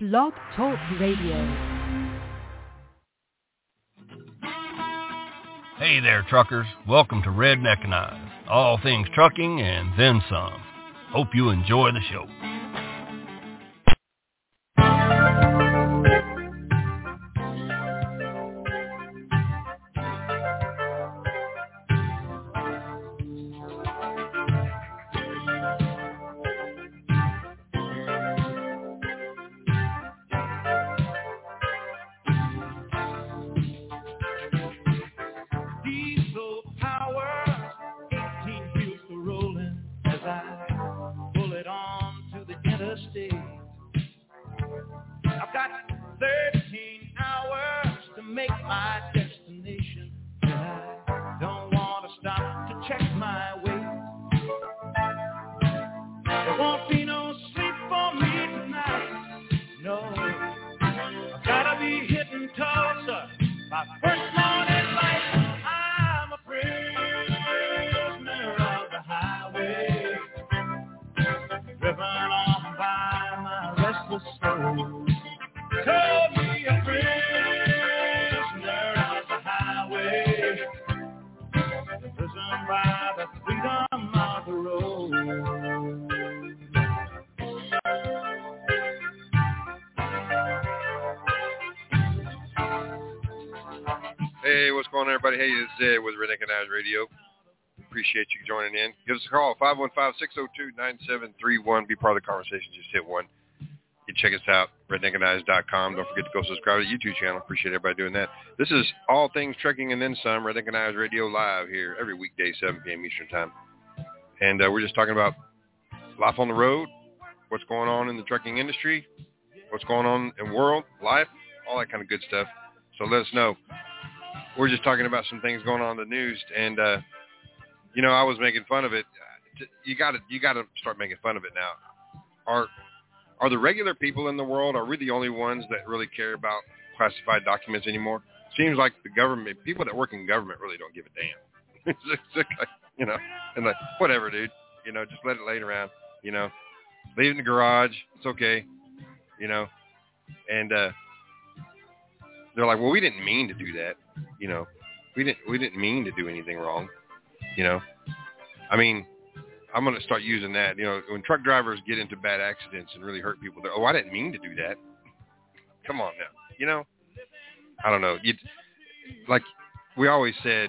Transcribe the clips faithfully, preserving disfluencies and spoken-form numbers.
Blog Talk Radio. Hey there, truckers. Welcome to Redneckinize, all things trucking and then some. Hope you enjoy the show. Hey, what's going on, everybody? Hey, it's Zed with Redneckinize Radio. Appreciate you joining in. Give us a call, five one five, six oh two, nine seven three one. Be part of the conversation. Just hit one. You can check us out, redneckinize dot com. Don't forget to go subscribe to the YouTube channel. Appreciate everybody doing that. This is All Things Trucking and Then Some, Redneckinize Radio live here every weekday, seven p.m. Eastern Time. And uh, we're just talking about life on the road, what's going on in the trucking industry, what's going on in the world, life, all that kind of good stuff. So let us know. We're just talking about some things going on in the news, and uh, you know, I was making fun of it. You got to, you got to start making fun of it now. Are are the regular people in the world? Are we the only ones that really care about classified documents anymore? Seems like the government, people that work in government, really don't give a damn. It's like, you know, and like, whatever, dude. You know, just let it lay around. You know, leave it in the garage. It's okay. You know, and uh, they're like, well, we didn't mean to do that. You know, we didn't we didn't mean to do anything wrong. You know, I mean, I'm going to start using that. You know, when truck drivers get into bad accidents and really hurt people, they're, oh, I didn't mean to do that. Come on now. You know, I don't know. You like we always said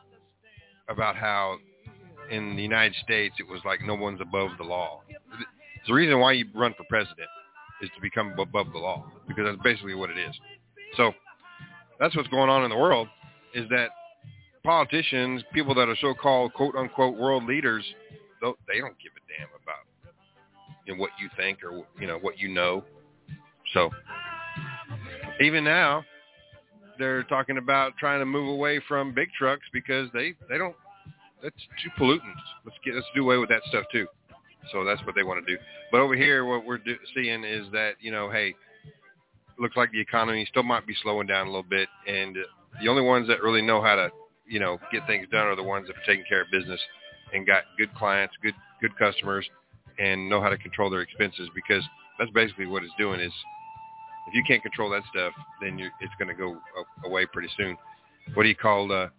about how in the United States it was like no one's above the law. It's the reason why you run for president is to become above the law, because that's basically what it is. So that's what's going on in the world, is that politicians, people that are so-called quote-unquote world leaders, they don't give a damn about, you know, what you think or, you know, what you know. So even now, they're talking about trying to move away from big trucks because they, they don't, that's too pollutant. Let's get, let's do away with that stuff too. So that's what they want to do. But over here, what we're do, seeing is that, you know, hey, looks like the economy still might be slowing down a little bit, and the only ones that really know how to, you know, get things done are the ones that are taking care of business and got good clients, good good customers, and know how to control their expenses, because that's basically what it's doing. Is if you can't control that stuff, then you're, it's going to go away pretty soon. What do you call? Uh,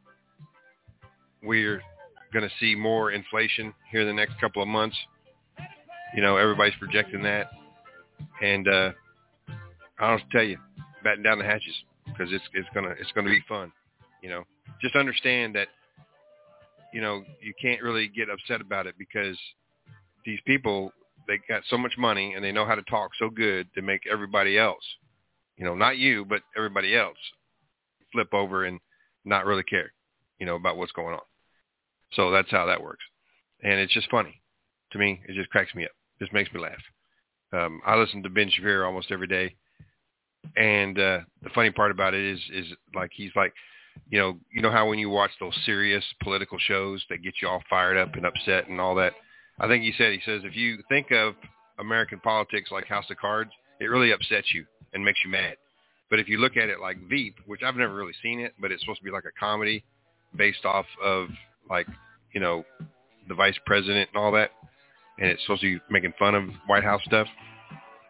we're going to see more inflation here in the next couple of months. You know, everybody's projecting that, and uh, I'll tell you, batten down the hatches, because it's it's gonna it's gonna be fun. You know, just understand that, you know, you can't really get upset about it, because these people, they got so much money and they know how to talk so good to make everybody else, you know, not you, but everybody else, flip over and not really care, you know, about what's going on. So that's how that works, and it's just funny to me. It just cracks me up. It just makes me laugh. Um, I listen to Ben Shapiro almost every day. And uh, the funny part about it is, is like, he's like, you know, you know how when you watch those serious political shows that get you all fired up and upset and all that. I think he said, he says, if you think of American politics like House of Cards, it really upsets you and makes you mad. But if you look at it like Veep, which I've never really seen it, but it's supposed to be like a comedy based off of, like, you know, the vice president and all that, and it's supposed to be making fun of White House stuff.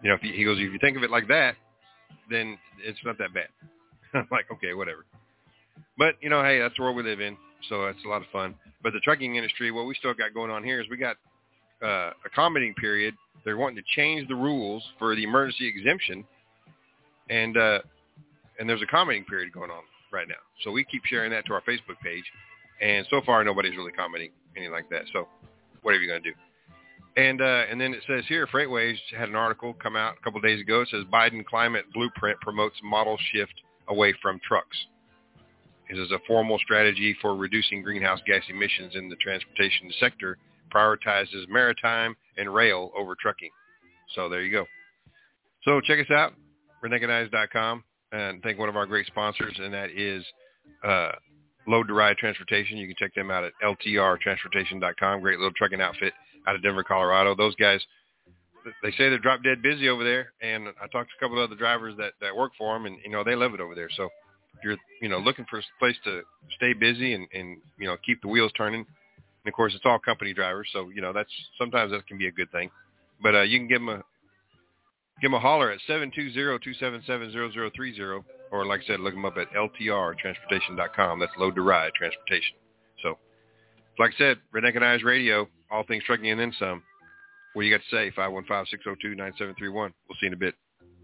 You know, if you, he goes, if you think of it like that, then it's not that bad. I'm like, okay, whatever. But, you know, hey, that's the world we live in, so it's a lot of fun. But the trucking industry, what we still got going on here is we got uh, a commenting period. They're wanting to change the rules for the emergency exemption, and uh, and there's a commenting period going on right now. So we keep sharing that to our Facebook page, and so far nobody's really commenting anything like that. So whatever you're going to do. And uh, and then it says here, Freightways had an article come out a couple of days ago. It says Biden climate blueprint promotes model shift away from trucks. This is a formal strategy for reducing greenhouse gas emissions in the transportation sector, prioritizes maritime and rail over trucking. So there you go. So check us out, redneckandeyes dot com, and thank one of our great sponsors, and that is uh, Load to Ride Transportation. You can check them out at L T R transportation dot com. Great little trucking outfit out of Denver, Colorado. Those guys, they say they're drop dead busy over there, and I talked to a couple of other drivers that, that work for them, and, you know, they love it over there. So if you're, you know, looking for a place to stay busy and, and, you know, keep the wheels turning, and of course it's all company drivers, so, you know, that's, sometimes that can be a good thing. But uh, you can give them a, give them a holler at seven two zero, two seven seven, zero zero three zero, or like I said, look them up at L T R transportation dot com. That's Load to Ride Transportation. So, like I said, Redneck and Eyes Radio, all things trucking and then some. What do you got to say? five one five, six oh two, nine seven three one. We'll see you in a bit.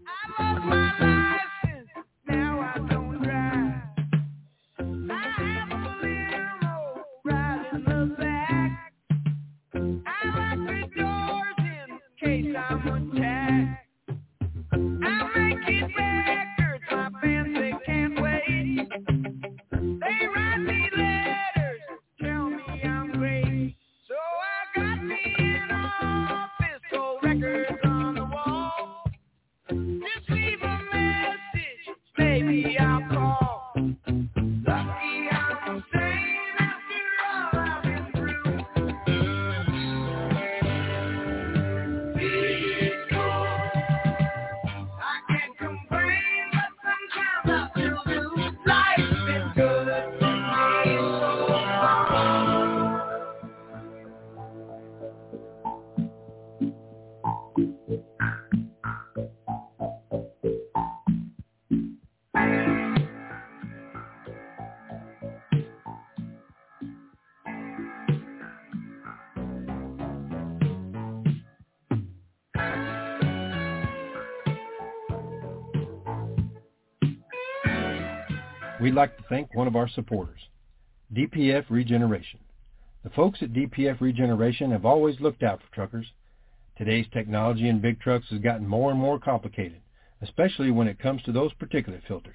We'd like to thank one of our supporters, D P F Regeneration. The folks at D P F Regeneration have always looked out for truckers. Today's technology in big trucks has gotten more and more complicated, especially when it comes to those particulate filters.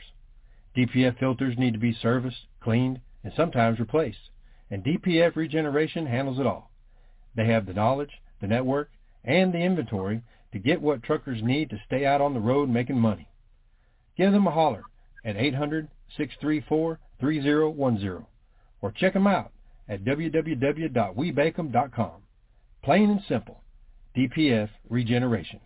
D P F filters need to be serviced, cleaned, and sometimes replaced, and D P F Regeneration handles it all. They have the knowledge, the network, and the inventory to get what truckers need to stay out on the road making money. Give them a holler at eight hundred, six three four, three zero one zero or check them out at w w w dot we bake em dot com. Plain and simple, D P F Regeneration.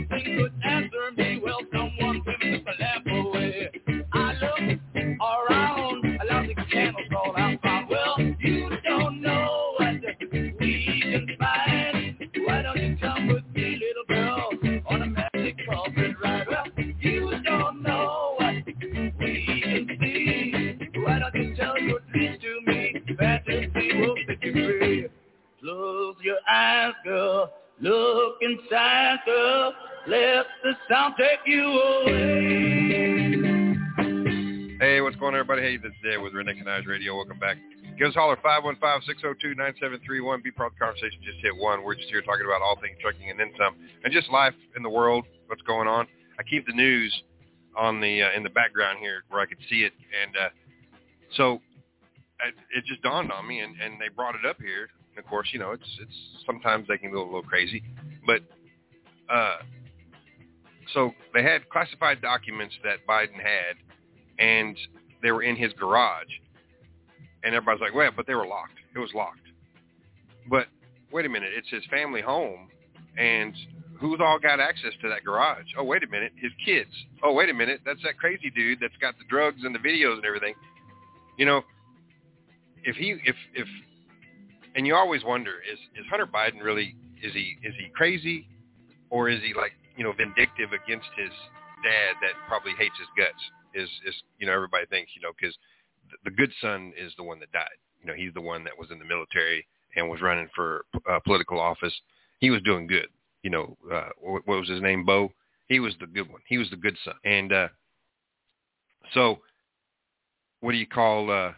Around take you away. Hey, what's going on, everybody? Hey, this is Ed with Redneck and Eyes Radio. Welcome back. Give us a holler, five one five, six oh two, nine seven three one. Be part of the conversation. Just hit one. We're just here talking about all things trucking and then some, and just life in the world, what's going on. I keep the news on the uh, in the background here where I could see it, and uh, so I, it just dawned on me, and, and they brought it up here. And of course, you know, it's it's sometimes they can go a little crazy, but uh, so they had classified documents that Biden had, and they were in his garage. And everybody's like, well, but they were locked. It was locked. But wait a minute, it's his family home, and who's all got access to that garage? Oh, wait a minute, his kids. Oh, wait a minute, that's that crazy dude that's got the drugs and the videos and everything. You know, if he, if, if, and you always wonder, is, is Hunter Biden really, is he, is he crazy, or is he like, you know, vindictive against his dad that probably hates his guts? Is, is, you know, everybody thinks, you know, because the good son is the one that died. You know, he's the one that was in the military and was running for uh, political office. He was doing good. You know, uh, what was his name? Bo. He was the good one. He was the good son. And uh, so, what do you call? Uh,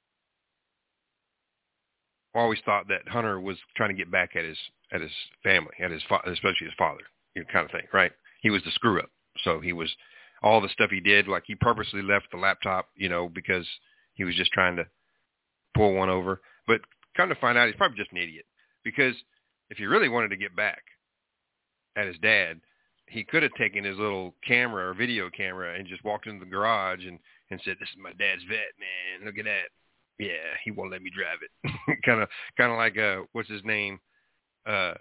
I always thought that Hunter was trying to get back at his at his family, at his fa- especially his father, you know, kind of thing, right? He was the screw up. So he was all the stuff he did. Like he purposely left the laptop, you know, because he was just trying to pull one over. But come to find out, he's probably just an idiot. Because if he really wanted to get back at his dad, he could have taken his little camera or video camera and just walked into the garage and, and said, this is my dad's vet, man. Look at that. Yeah, he won't let me drive it. kind of kind of like, uh, what's his name? Uh,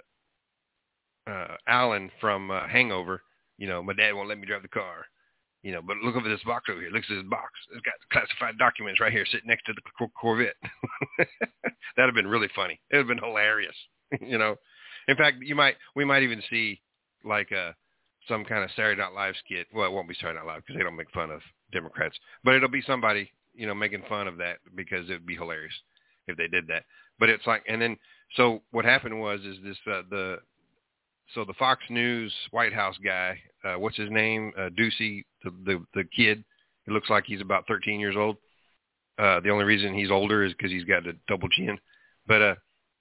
uh, Alan from uh, Hangover. You know, my dad won't let me drive the car. You know, but look over this box over here. Look at this box. It's got classified documents right here sitting next to the Corvette. That'd have been really funny. It would have been hilarious. You know, in fact, you might we might even see like a some kind of Saturday Night Live skit. Well, it won't be Saturday Night Live because they don't make fun of Democrats, but it'll be somebody, you know, making fun of that because it would be hilarious if they did that. But it's like, and then so what happened was is this uh, the so the Fox News White House guy, uh, what's his name, uh, Ducey, the, the the kid, it looks like he's about thirteen years old. Uh, the only reason he's older is because he's got a double chin. But uh,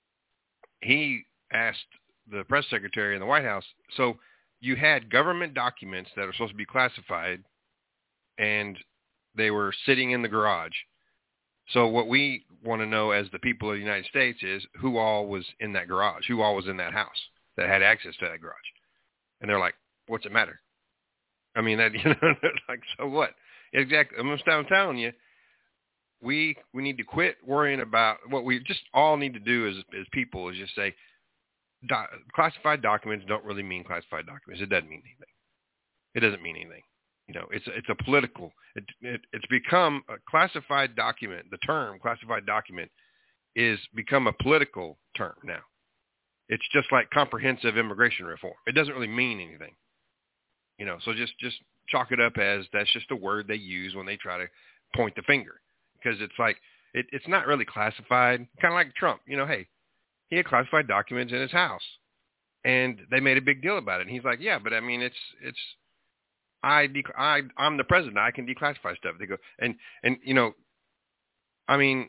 he asked the press secretary in the White House, so you had government documents that are supposed to be classified, and they were sitting in the garage. So what we want to know as the people of the United States is who all was in that garage, who all was in that house that had access to that garage. And they're like, what's it matter? I mean, that, you know, like, so what? Exactly. I'm, I'm telling you, we we need to quit worrying about what we just all need to do as as people is just say, do, classified documents don't really mean classified documents. It doesn't mean anything. It doesn't mean anything. You know, it's it's a political. It, it it's become a classified document. The term classified document is become a political term now. It's just like comprehensive immigration reform. It doesn't really mean anything. You know, so just, just chalk it up as that's just a word they use when they try to point the finger. Because it's like, it, it's not really classified. Kind of like Trump. You know, hey, he had classified documents in his house. And they made a big deal about it. And he's like, yeah, but I mean, it's, it's, I, de- I, I'm the president. I can declassify stuff. They go, and, and, you know, I mean,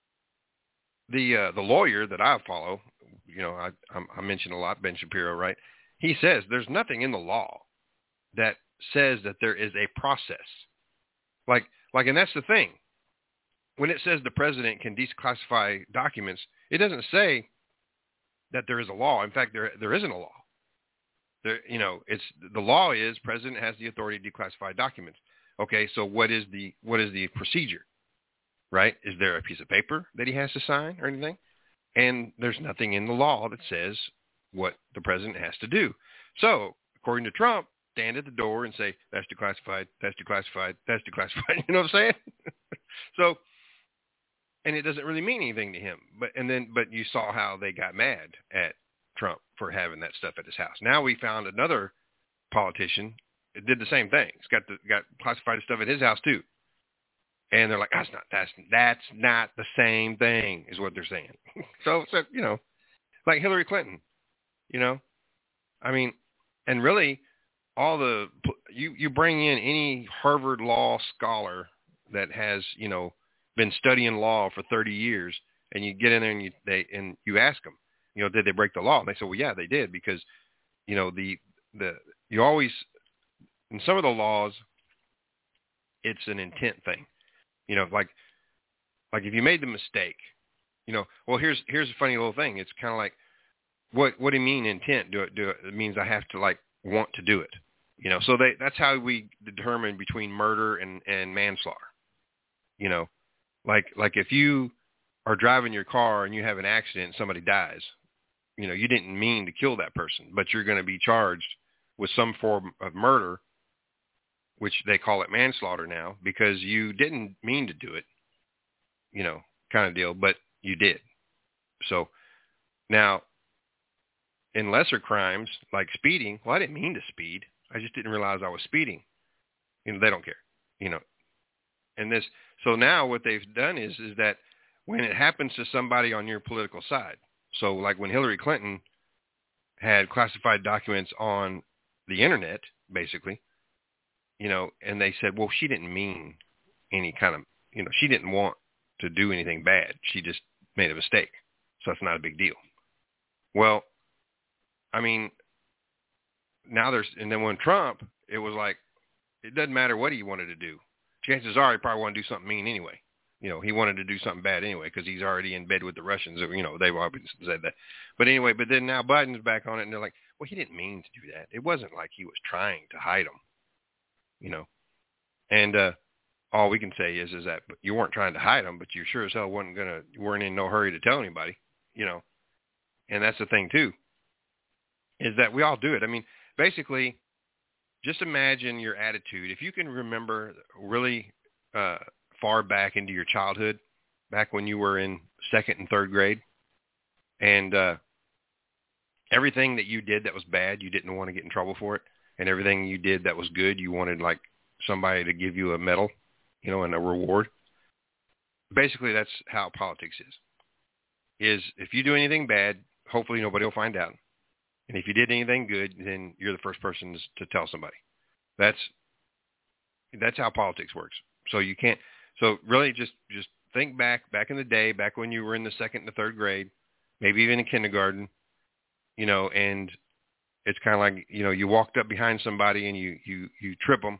the, uh, the lawyer that I follow, you know, I, I mentioned a lot, Ben Shapiro, right? He says there's nothing in the law that says that there is a process. Like, like, and that's the thing. When it says the president can declassify documents, it doesn't say that there is a law. In fact, there there isn't a law. There, you know, it's the law is president has the authority to declassify documents. Okay, so what is the what is the procedure? Right? Is there a piece of paper that he has to sign or anything? And there's nothing in the law that says what the president has to do. So, according to Trump, stand at the door and say, that's declassified, that's declassified, that's declassified. You know what I'm saying? So, and it doesn't really mean anything to him. But and then, but you saw how they got mad at Trump for having that stuff at his house. Now we found another politician that did the same thing. He's got the, got classified stuff at his house too. And they're like, that's not, that's, that's not the same thing is what they're saying. so, so, you know, like Hillary Clinton, you know, I mean, and really all the, you, you bring in any Harvard law scholar that has, you know, been studying law for thirty years, and you get in there and you, they, and you ask them, you know, did they break the law? And they say, well, yeah, they did, because, you know, the, the, you always, in some of the laws, it's an intent thing, you know, like, like if you made the mistake, you know, well, here's, here's a funny little thing. It's kind of like, what, what do you mean intent? Do it, do it. It means I have to like want to do it, you know? So they, that's how we determine between murder and, and manslaughter, you know, like, like if you are driving your car and you have an accident and somebody dies, you know, you didn't mean to kill that person, but you're going to be charged with some form of murder, which they call it manslaughter now, because you didn't mean to do it, you know, kind of deal, but you did. So now in lesser crimes like speeding, well, I didn't mean to speed. I just didn't realize I was speeding. You know, they don't care, you know, and this, so now what they've done is, is that when it happens to somebody on your political side, so like when Hillary Clinton had classified documents on the internet, basically, you know, and they said, well, she didn't mean any kind of, you know, she didn't want to do anything bad. She just made a mistake. So that's not a big deal. Well, I mean, now there's, and then when Trump, it was like, it doesn't matter what he wanted to do. Chances are he probably wanted to do something mean anyway. You know, he wanted to do something bad anyway because he's already in bed with the Russians. You know, they've always said that. But anyway, but then now Biden's back on it, and they're like, well, he didn't mean to do that. It wasn't like he was trying to hide them, you know. And uh, all we can say is is that you weren't trying to hide them, but you sure as hell wasn't going to, you weren't in no hurry to tell anybody, you know. And that's the thing, too, is that we all do it. I mean, basically, just imagine your attitude. If you can remember really uh, far back into your childhood, back when you were in second and third grade, and uh, everything that you did that was bad, you didn't want to get in trouble for it, and everything you did that was good, you wanted like somebody to give you a medal, you know, and a reward. Basically, that's how politics is. Is if you do anything bad, hopefully nobody will find out. And if you did anything good, then you're the first person to tell somebody. That's that's how politics works. So you can't. So really, just just think back back in the day, back when you were in the second and the third grade, maybe even in kindergarten, you know, and it's kind of like, you know, you walked up behind somebody and you you you trip them,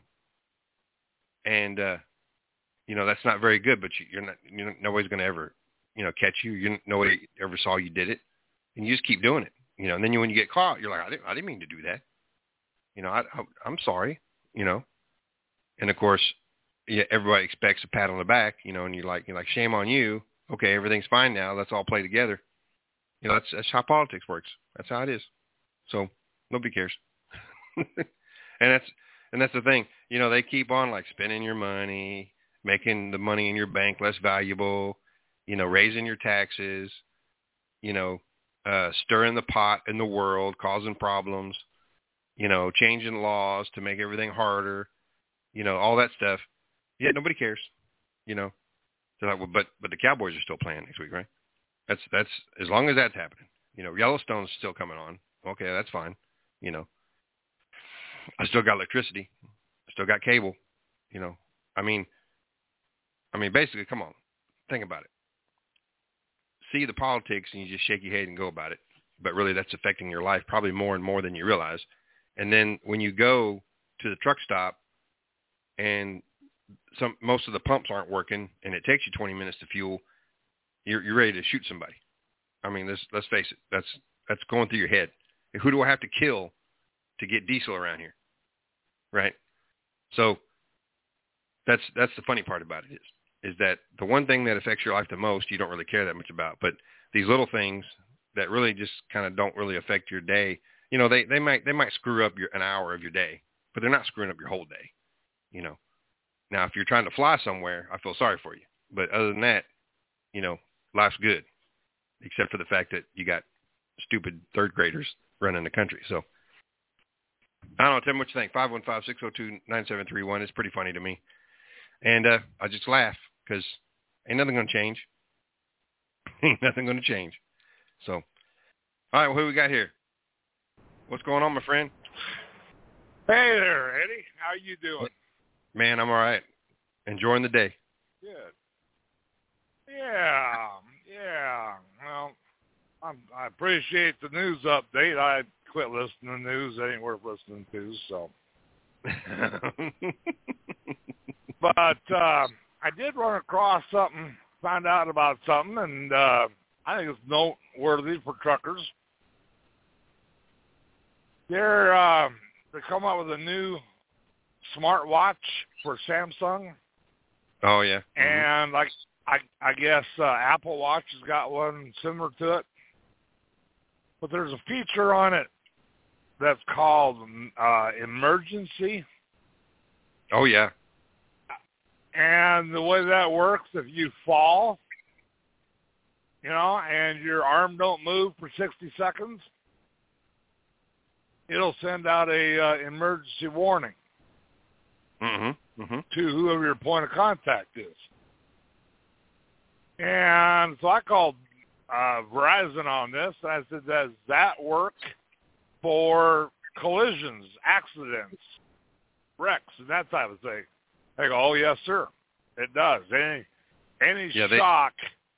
and uh, you know that's not very good. But you, you're not. You know, nobody's going to ever, you know, catch you. You nobody ever saw you did it, and you just keep doing it. You know, and then you, when you get caught, you're like, I didn't, I didn't mean to do that. You know, I, I, I'm sorry, you know. And, of course, yeah, everybody expects a pat on the back, you know, and you're like, you're like, shame on you. Okay, everything's fine now. Let's all play together. You know, that's, that's how politics works. That's how it is. So nobody cares. and that's and that's the thing. You know, they keep on, like, spending your money, making the money in your bank less valuable, you know, raising your taxes, you know, Uh, stirring the pot in the world, causing problems, you know, changing laws to make everything harder, you know, all that stuff. Yeah, nobody cares, you know. So like, well, but but the Cowboys are still playing next week, right? That's that's as long as that's happening. You know, Yellowstone's still coming on. Okay, that's fine. You know, I still got electricity, I still got cable. You know, I mean, I mean, basically, come on, think about it. See the politics and you just shake your head and go about it. But really that's affecting your life probably more and more than you realize. And then when you go to the truck stop and some most of the pumps aren't working and it takes you twenty minutes to fuel, you're, you're ready to shoot somebody. I mean, this, let's face it, that's that's going through your head. Who do I have to kill to get diesel around here? Right? So that's that's the funny part about it is. is that the one thing that affects your life the most, you don't really care that much about. But these little things that really just kind of don't really affect your day, you know, they, they might they might screw up your an hour of your day, but they're not screwing up your whole day, you know. Now, if you're trying to fly somewhere, I feel sorry for you. But other than that, you know, life's good, except for the fact that you got stupid third graders running the country. So, I don't know. Tell me what you think. five one five, six oh two, nine seven three one. It's pretty funny to me. And uh, I just laugh because ain't nothing going to change. Ain't nothing going to change. So, all right, well, who we got here? What's going on, my friend? Hey there, Eddie. How you doing? Man, I'm all right. Enjoying the day. Good. Yeah, yeah. Well, I'm, I appreciate the news update. I quit listening to news. It ain't worth listening to, so. But uh, I did run across something, find out about something, and uh, I think it's noteworthy for truckers. They're uh, they come up with a new smartwatch for Samsung. Oh yeah. Mm-hmm. And like I I guess uh, Apple Watch has got one similar to it. But there's a feature on it that's called uh, emergency. Oh yeah. And the way that works, if you fall, you know, and your arm don't move for sixty seconds, it'll send out a uh, emergency warning mm-hmm. Mm-hmm. to whoever your point of contact is. And so I called uh, Verizon on this, and I said, does that work for collisions, accidents, wrecks, and that type of thing? They go, oh, yes, sir, it does. Any any yeah, they, shock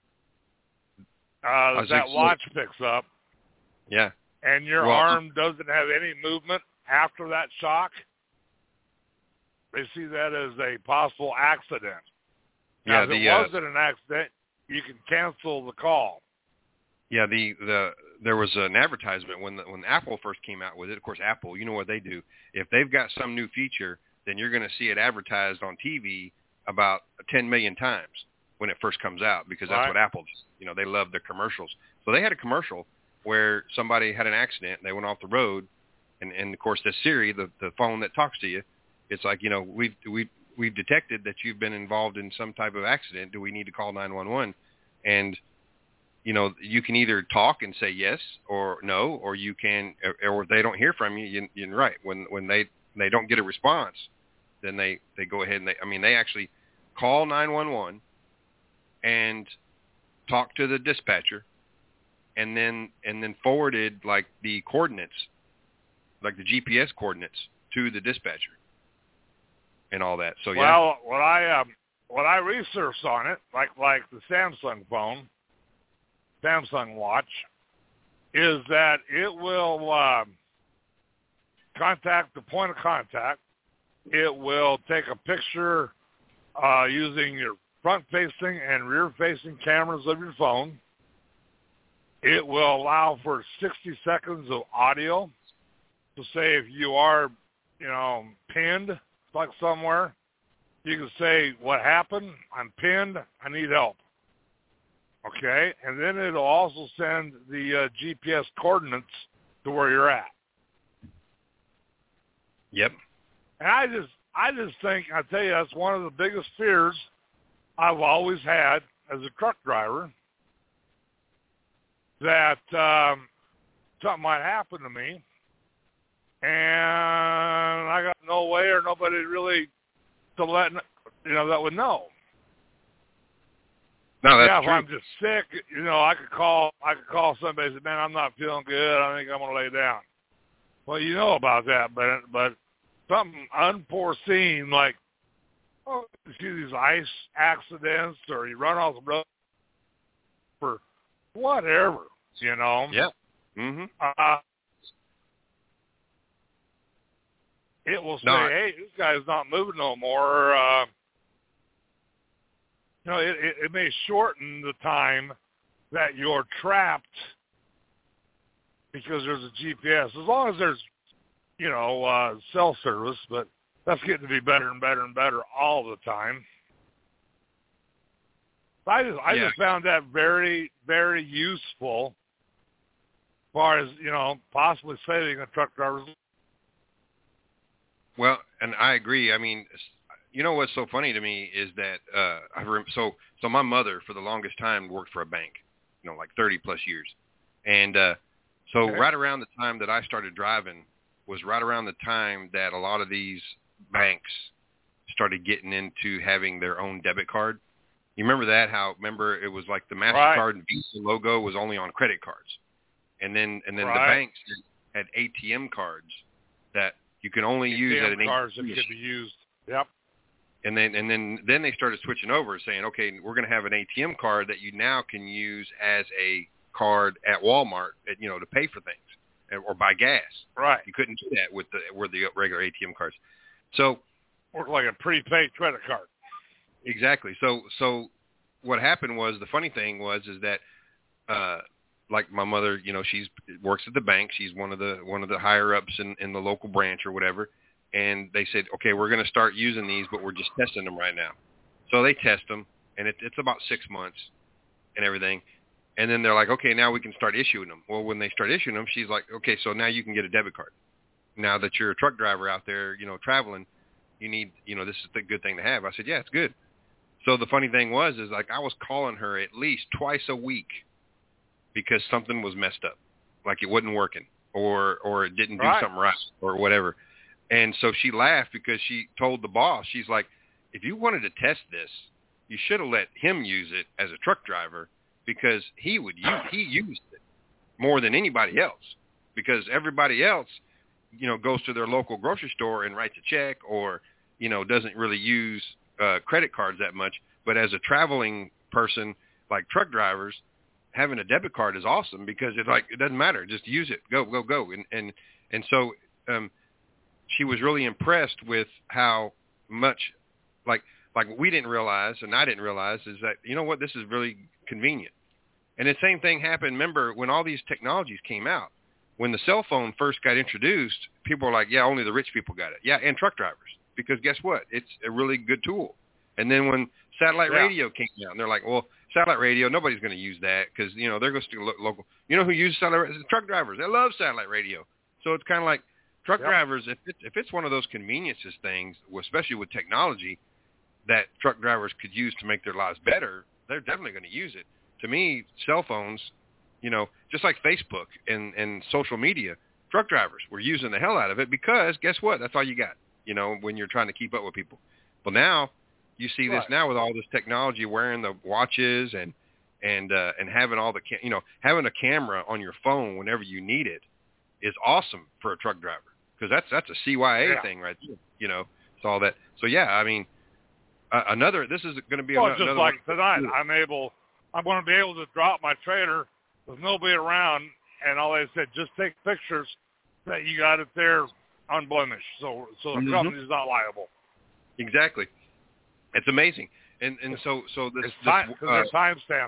uh, that that watch so. picks up, yeah, and your well, arm doesn't have any movement after that shock, they see that as a possible accident. Now, yeah, if the, it uh, wasn't an accident, you can cancel the call. Yeah, the, the there was an advertisement when the, when Apple first came out with it. Of course, Apple, you know what they do. If they've got some new feature, then you're going to see it advertised on T V about ten million times when it first comes out, because that's right. what Apple does. You know, they love their commercials. So they had a commercial where somebody had an accident, they went off the road, and, and of course, this Siri, the, the phone that talks to you, it's like, you know, we've, we've, we've detected that you've been involved in some type of accident. Do we need to call nine one one? And, you know, you can either talk and say yes or no, or you can, or, or if they don't hear from you, you, you're right. When, when they, they don't get a response, then they, they go ahead and they, I mean, they actually call nine one one and talk to the dispatcher, and then, and then forwarded like the coordinates, like the G P S coordinates to the dispatcher and all that. So, yeah. Well, what I, um, what I researched on it, like, like the Samsung phone, Samsung watch, is that it will um, contact the point of contact. It will take a picture uh, using your front-facing and rear-facing cameras of your phone. It will allow for sixty seconds of audio to say if you are, you know, pinned like somewhere. You can say, what happened? I'm pinned. I need help. Okay? And then it'll also send the uh, G P S coordinates to where you're at. Yep. And I just, I just think, I tell you, that's one of the biggest fears I've always had as a truck driver, that um, something might happen to me, and I got no way or nobody really to let, you know, that would know. No, that's yeah, true. if I'm just sick, you know, I could call, I could call somebody and say, man, I'm not feeling good. I think I'm going to lay down. Well, you know about that, but but something unforeseen, like, oh, you see these ice accidents, or you run off the road for whatever, you know. Yeah. Mhm. Uh, it will say, no, hey, this guy's not moving no more. Uh, you know, it, it, it may shorten the time that you're trapped because there's a G P S. As long as there's, you know, uh, cell service, but that's getting to be better and better and better all the time. I just, I yeah. just found that very, very useful as far as, you know, possibly saving a truck driver's. Well, and I agree. I mean, you know what's so funny to me is that uh, I rem- so so my mother for the longest time worked for a bank, you know, like thirty plus years, and uh, so Okay. right around the time that I started driving was right around the time that a lot of these banks started getting into having their own debit card. You remember that? How remember it was like the MasterCard Right. and Visa logo was only on credit cards, and then and then Right. the banks had A T M cards that You can only use at an cars A T M that could be used. Yep. And then and then then they started switching over, saying, okay, we're going to have an A T M card that you now can use as a card at Walmart, at, you know, to pay for things or buy gas. Right. You couldn't do that with the with the regular A T M cards. So, worked like a prepaid credit card. Exactly. So so what happened was, the funny thing was is that uh, like my mother, you know, she's works at the bank. She's one of the one of the higher ups in, in the local branch or whatever. And they said, okay, we're going to start using these, but we're just testing them right now. So they test them, and it, it's about six months and everything. And then they're like, okay, now we can start issuing them. Well, when they start issuing them, she's like, okay, so now you can get a debit card. Now that you're a truck driver out there, you know, traveling, you need, you know, this is the good thing to have. I said, yeah, it's good. So the funny thing was, is like I was calling her at least twice a week because something was messed up, like it wasn't working, or or it didn't do right. something right, or whatever. And so she laughed because she told the boss, she's like, if you wanted to test this, you should have let him use it as a truck driver, because he would use, he used it more than anybody else, because everybody else, you know, goes to their local grocery store and writes a check, or, you know, doesn't really use uh, credit cards that much. But as a traveling person, like truck drivers, having a debit card is awesome, because it's like, it doesn't matter. Just use it. Go, go, go. And, and, and so, um, she was really impressed with how much, like, like we didn't realize, and I didn't realize, is that, you know what, this is really convenient. And the same thing happened, remember, when all these technologies came out. When the cell phone first got introduced, people were like, yeah, only the rich people got it. Yeah, and truck drivers, because guess what? It's a really good tool. And then when satellite yeah. radio came out, and they're like, well, satellite radio, nobody's going to use that, because, you know, they're going to lo- local. You know who uses satellite radio? Truck drivers. They love satellite radio. So it's kind of like, truck yep. drivers, if it's, if it's one of those conveniences things, especially with technology, that truck drivers could use to make their lives better, they're definitely going to use it. To me, cell phones, you know, just like Facebook and, and social media, truck drivers were using the hell out of it, because guess what? That's all you got, you know, when you're trying to keep up with people. Well, now you see this right. now with all this technology, wearing the watches and and uh, and having all the, ca- you know, having a camera on your phone whenever you need it is awesome for a truck driver. Because that's that's a C Y A yeah. thing right there, you know. It's all that. So yeah, I mean, uh, another. This is going to be well, another. just another like one. tonight, I'm able. I'm going to be able to drop my trailer with nobody around, and all they said, just take pictures that you got it there unblemished, so so the mm-hmm. company's not liable. Exactly. It's amazing, and and so so this. It's time, this, cause uh, they're timestamped.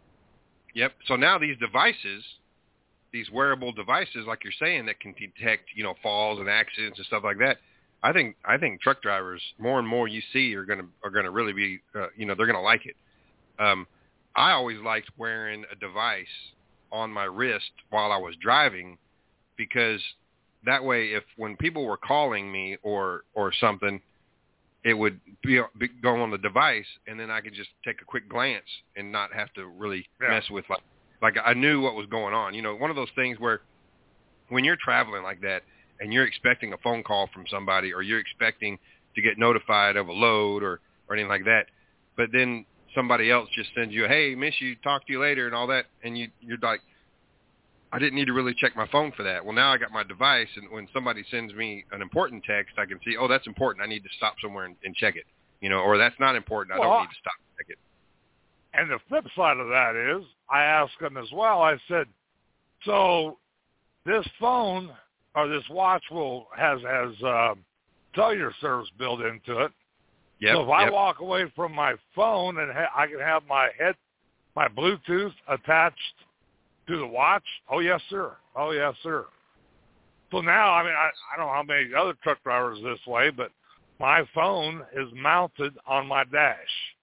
Yep. So now these devices, these wearable devices, like you're saying, that can detect, you know, falls and accidents and stuff like that. I think I think truck drivers, more and more you see, are gonna are gonna really be, uh, you know, they're gonna like it. Um, I always liked wearing a device on my wrist while I was driving, because that way, if when people were calling me or or something, it would be, be go on the device, and then I could just take a quick glance and not have to really yeah. mess with, like, like I knew what was going on. You know, one of those things where when you're traveling like that and you're expecting a phone call from somebody, or you're expecting to get notified of a load or, or anything like that, but then somebody else just sends you, hey, miss you, talk to you later and all that, and you, you're like, I didn't need to really check my phone for that. Well, now I got my device, and when somebody sends me an important text, I can see, oh, that's important. I need to stop somewhere and, and check it, you know, or that's not important. I well, don't need to stop and check it. And the flip side of that is, I asked them as well, I said, so this phone or this watch will has, has uh, cellular service built into it. Yep, so if I yep. walk away from my phone and ha- I can have my head, my Bluetooth attached to the watch, oh, yes, sir. Oh, yes, sir. So now, I mean, I, I don't know how many other truck drivers this way, but my phone is mounted on my dash.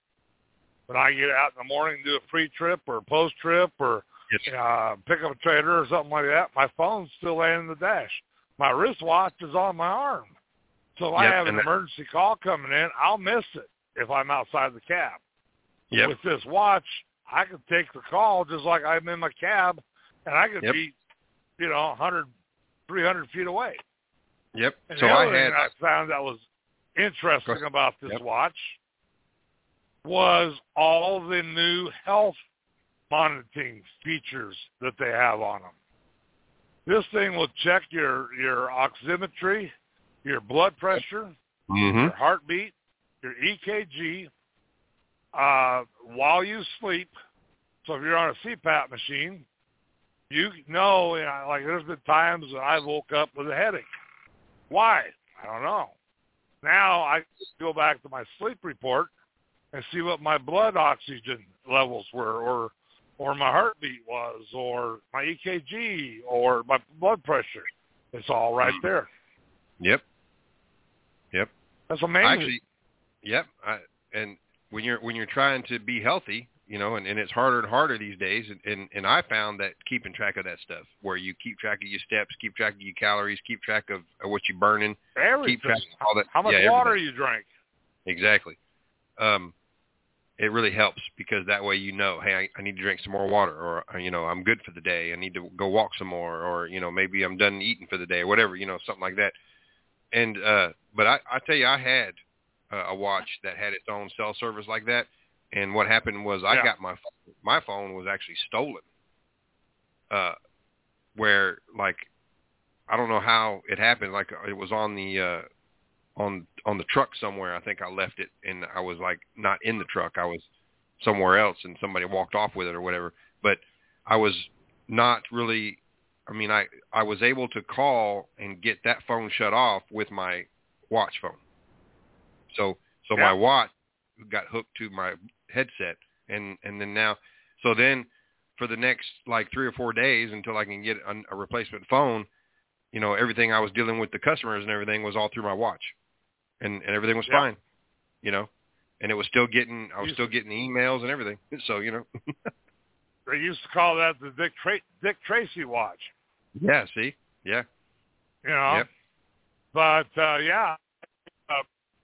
When I get out in the morning and do a pre-trip or post-trip or yes. uh, pick up a trailer or something like that, my phone's still laying in the dash. My wristwatch is on my arm. So if yep, I have an that, emergency call coming in, I'll miss it if I'm outside the cab. Yep. With this watch, I can take the call just like I'm in my cab, and I could yep. be, you know, one hundred, three hundred feet away. Yep. And so the I other had. thing I found that was interesting about this yep. watch was all the new health monitoring features that they have on them. This thing will check your, your oximetry, your blood pressure, Mm-hmm. your heartbeat, your E K G, uh, while you sleep. So if you're on a C PAP machine, you know, you know, like there's been times that I woke up with a headache. Why? I don't know. Now I go back to my sleep report and see what my blood oxygen levels were, or or my heartbeat was, or my E K G, or my blood pressure. It's all right there. Yep. Yep. That's amazing. Actually, yep. I, and when you're when you're trying to be healthy, you know, and, and it's harder and harder these days, and, and, and I found that keeping track of that stuff, where you keep track of your steps, keep track of your calories, keep track of, of what you're burning, everything. keep track of all that. How much yeah, water everything. you drink. Exactly. Um, it really helps, because that way you know, hey, I, I need to drink some more water, or, you know, I'm good for the day. I need to go walk some more, or, you know, maybe I'm done eating for the day, or whatever, you know, something like that. And uh, but I, I tell you, I had uh, a watch that had its own cell service like that. And what happened was I yeah. got my my phone was actually stolen. Uh, where like I don't know how it happened. Like it was on the uh, on on the truck somewhere. I think I left it, and I was like not in the truck. I was somewhere else, and somebody walked off with it or whatever. But I was not really. I mean, I I was able to call and get that phone shut off with my watch phone. So so yeah. my watch got hooked to my headset, and and then now so then for the next like three or four days until I can get a, a replacement phone, you know, everything I was dealing with the customers and everything was all through my watch, and and everything was yeah. fine, you know, and it was still getting I was still getting emails and everything. So you know, they used to call that the Dick Tra- Dick Tracy watch. Yeah. See. Yeah. You know. Yep. But uh, yeah, uh,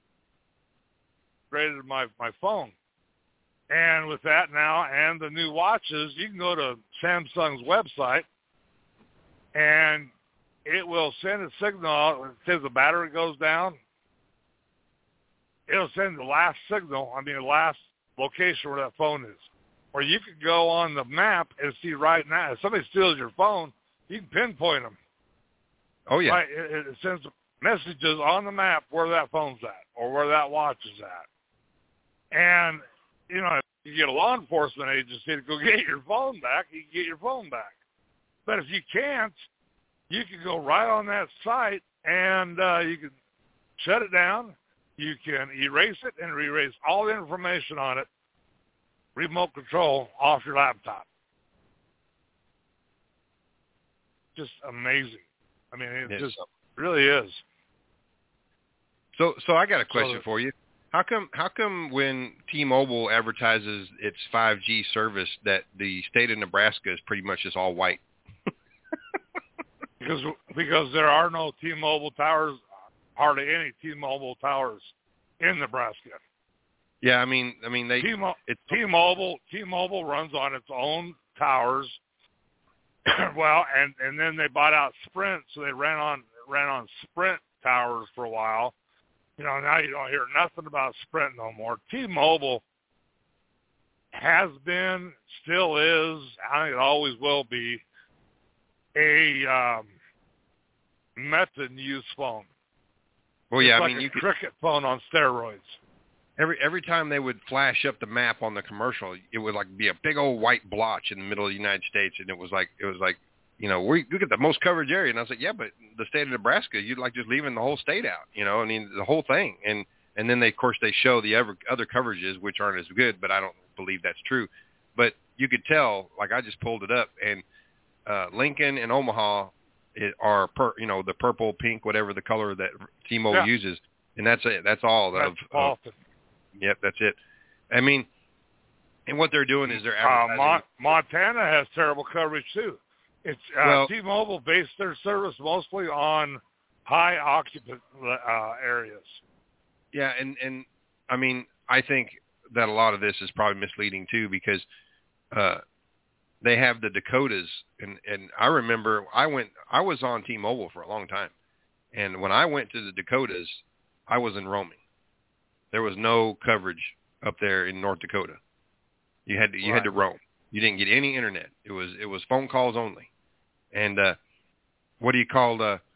upgraded my my phone. And with that now and the new watches, you can go to Samsung's website, and it will send a signal. It says the battery goes down. It'll send the last signal, I mean the last location where that phone is. Or you could go on the map and see right now. If somebody steals your phone, you can pinpoint them. Oh, yeah. Right? It, it sends messages on the map where that phone's at or where that watch is at. And you know, if you get a law enforcement agency to go get your phone back, you can get your phone back. But if you can't, you can go right on that site and uh, you can shut it down. You can erase it and erase all the information on it, remote control, off your laptop. Just amazing. I mean, it Yes. just really is. So, so I got a question So, for you. How come, how come when T-Mobile advertises its five G service that the state of Nebraska is pretty much just all white? because because there are no T-Mobile towers, hardly any T-Mobile towers in Nebraska. Yeah, I mean, I mean they. T-Mo- it's, T-Mobile T-Mobile runs on its own towers. well, and and then they bought out Sprint, so they ran on ran on Sprint towers for a while. You know, now you don't hear nothing about Sprint no more. T-Mobile has been, still is, I think it always will be, a um, method-use phone. well, yeah, it's I like mean, a you could, cricket phone on steroids. every every time they would flash up the map on the commercial, it would like be a big old white blotch in the middle of the United States, and it was like it was like. You know, we look at the most coverage area, and I was like, yeah, but the state of Nebraska, you'd like just leaving the whole state out, you know, I mean, the whole thing. And and then, they, of course, they show the other, other coverages, which aren't as good, but I don't believe that's true. But you could tell, like I just pulled it up, and uh, Lincoln and Omaha are, per, you know, the purple, pink, whatever the color that T-Mobile yeah. uses, and that's it. That's all. Metropolitan. Of, of, yep, that's it. I mean, and what they're doing is they're advertising. Uh, Mon- Montana has terrible coverage, too. It's uh, well, T-Mobile based their service mostly on high occupant uh, areas. Yeah, and, and I mean, I think that a lot of this is probably misleading too, because uh, they have the Dakotas, and, and I remember I went, I was on T-Mobile for a long time, and when I went to the Dakotas, I was in roaming. There was no coverage up there in North Dakota. You had to, you right. had to roam. You didn't get any internet. It was it was phone calls only. And uh, what do you call the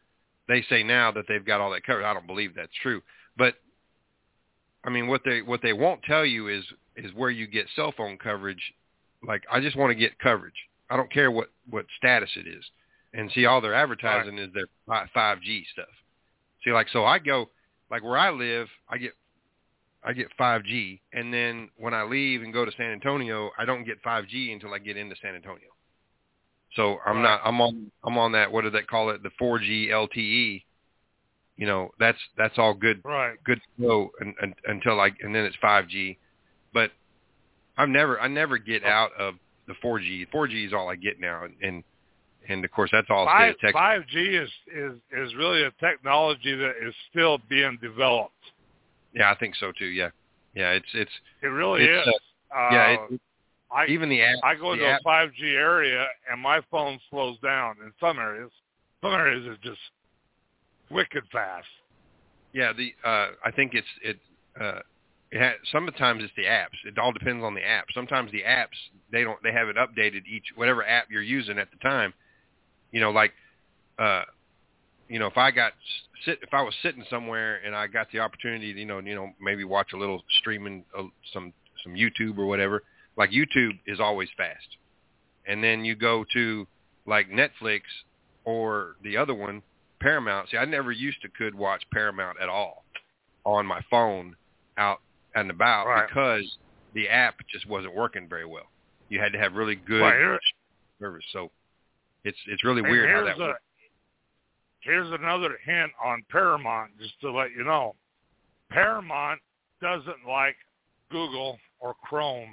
they say now that they've got all that covered. I don't believe that's true. But, I mean, what they what they won't tell you is is where you get cell phone coverage. Like, I just want to get coverage. I don't care what, what status it is. And see, all their advertising right. is their five G stuff. See, like, so I go, like where I live, I get I get five G, and then when I leave and go to San Antonio, I don't get five G until I get into San Antonio. So I'm right. not I'm on I'm on that, what do they call it, the four G L T E. You know, that's that's all good right. good to go and, and, until I and then it's five G. But I'm never I never get out of the four G. four G is all I get now, and and of course that's all state of Texas. five G is, is is really a technology that is still being developed. Yeah, I think so too. Yeah, yeah, it's it's it really it's, is. Uh, uh, yeah, it, it, I, even the app. I go into a app. five G area and my phone slows down in some areas. Some areas it's just wicked fast. Yeah, the uh, I think it's it. Uh, it ha- sometimes it's the apps. It all depends on the app. Sometimes the apps they don't they have it updated each whatever app you're using at the time. You know, like. Uh, You know, if I got sit, if I was sitting somewhere and I got the opportunity to, you know, you know, maybe watch a little streaming, uh, some some YouTube or whatever. Like YouTube is always fast, and then you go to like Netflix or the other one, Paramount. See, I never used to could watch Paramount at all on my phone out and about right. because the app just wasn't working very well. You had to have really good right. service. So it's it's really and weird how that a, works. Here's another hint on Paramount, just to let you know. Paramount doesn't like Google or Chrome.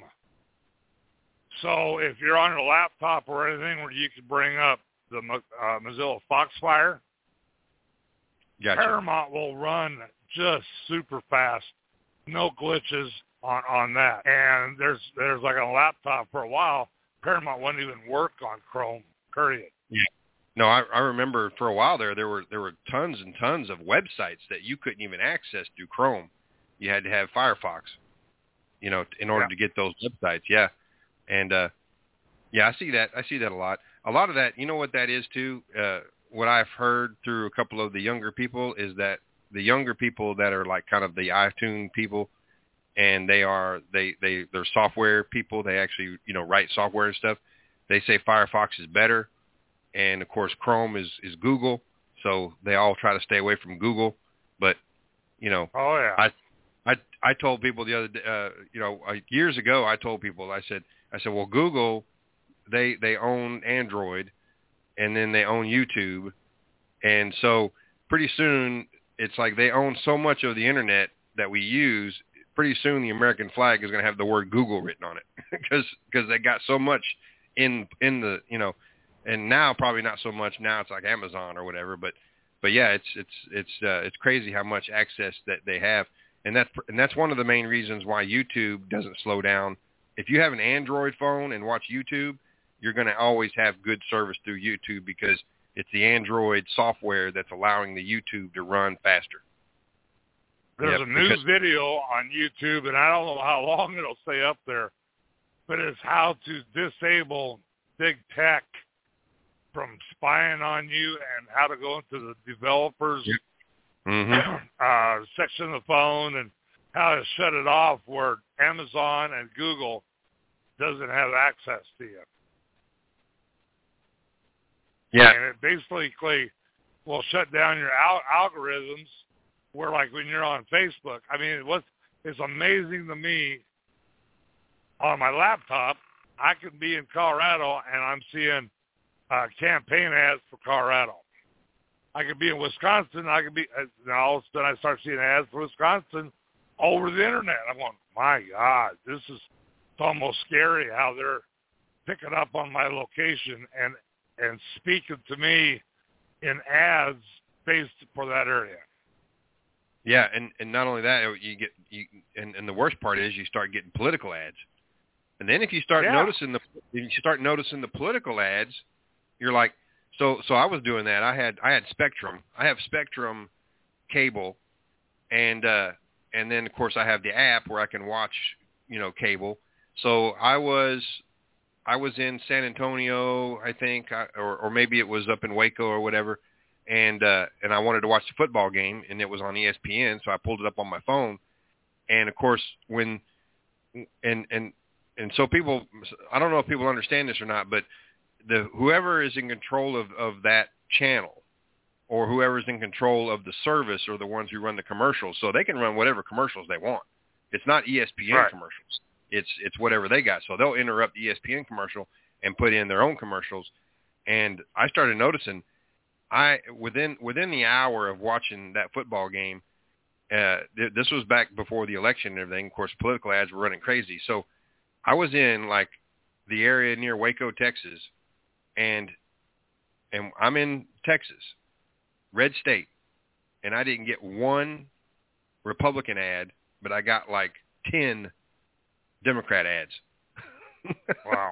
So if you're on a laptop or anything where you can bring up the uh, Mozilla Foxfire, gotcha. Paramount will run just super fast, no glitches on, on that. And there's there's like a laptop for a while, Paramount wouldn't even work on Chrome, period. Yeah. No, I, I remember for a while there, there were there were tons and tons of websites that you couldn't even access through Chrome. You had to have Firefox, you know, in order yeah. to get those websites. Yeah, and uh, yeah, I see that. I see that a lot. A lot of that, you know, what that is too. Uh, what I've heard through a couple of the younger people is that the younger people that are like kind of the iTunes people, and they are they they they're software people. They actually you know write software and stuff. They say Firefox is better. And, of course, Chrome is, is Google, so they all try to stay away from Google. But, you know, oh, yeah. I, I I told people the other day, uh, you know, uh, years ago, I told people, I said, I said, well, Google, they they own Android, and then they own YouTube. And so pretty soon it's like they own so much of the Internet that we use, pretty soon the American flag is going to have the word Google written on it because because they got so much in in the, you know, and now probably not so much. Now it's like Amazon or whatever. But, but yeah, it's it's it's uh, it's crazy how much access that they have, and that's and that's one of the main reasons why YouTube doesn't slow down. If you have an Android phone and watch YouTube, you're going to always have good service through YouTube because it's the Android software that's allowing the YouTube to run faster. There's yep, a new because, video on YouTube, and I don't know how long it'll stay up there, but it's how to disable big tech from spying on you and how to go into the developers yep. mm-hmm. uh, section of the phone and how to shut it off where Amazon and Google doesn't have access to you. Yeah. And it basically will shut down your al- algorithms where, like, when you're on Facebook, I mean, what's, it's amazing to me on my laptop, I could be in Colorado and I'm seeing Uh, campaign ads for Colorado. I could be in Wisconsin. I could be, uh, now all of a sudden I start seeing ads for Wisconsin over the internet. I'm going, my God, this is it's almost scary how they're picking up on my location and, and speaking to me in ads based for that area. Yeah, and, and not only that, you get you, and, and the worst part is you start getting political ads, and then if you start yeah. noticing the if you start noticing the political ads, you're like, so so I was doing that. I had I had Spectrum. I have Spectrum cable, and uh, and then of course I have the app where I can watch you know cable. So I was I was in San Antonio, I think, or or maybe it was up in Waco or whatever. and uh, and I wanted to watch the football game, and it was on E S P N, so I pulled it up on my phone. And of course, when and and and so people, I don't know if people understand this or not, but the whoever is in control of, of that channel, or whoever is in control of the service, are the ones who run the commercials. So they can run whatever commercials they want. It's not E S P N right. commercials. It's it's whatever they got. So they'll interrupt the E S P N commercial and put in their own commercials. And I started noticing, I within within the hour of watching that football game, uh, th- this was back before the election and everything. Of course, political ads were running crazy. So I was in like the area near Waco, Texas, and and I'm in Texas, red state, and I didn't get one Republican ad, but I got like ten Democrat ads. Wow.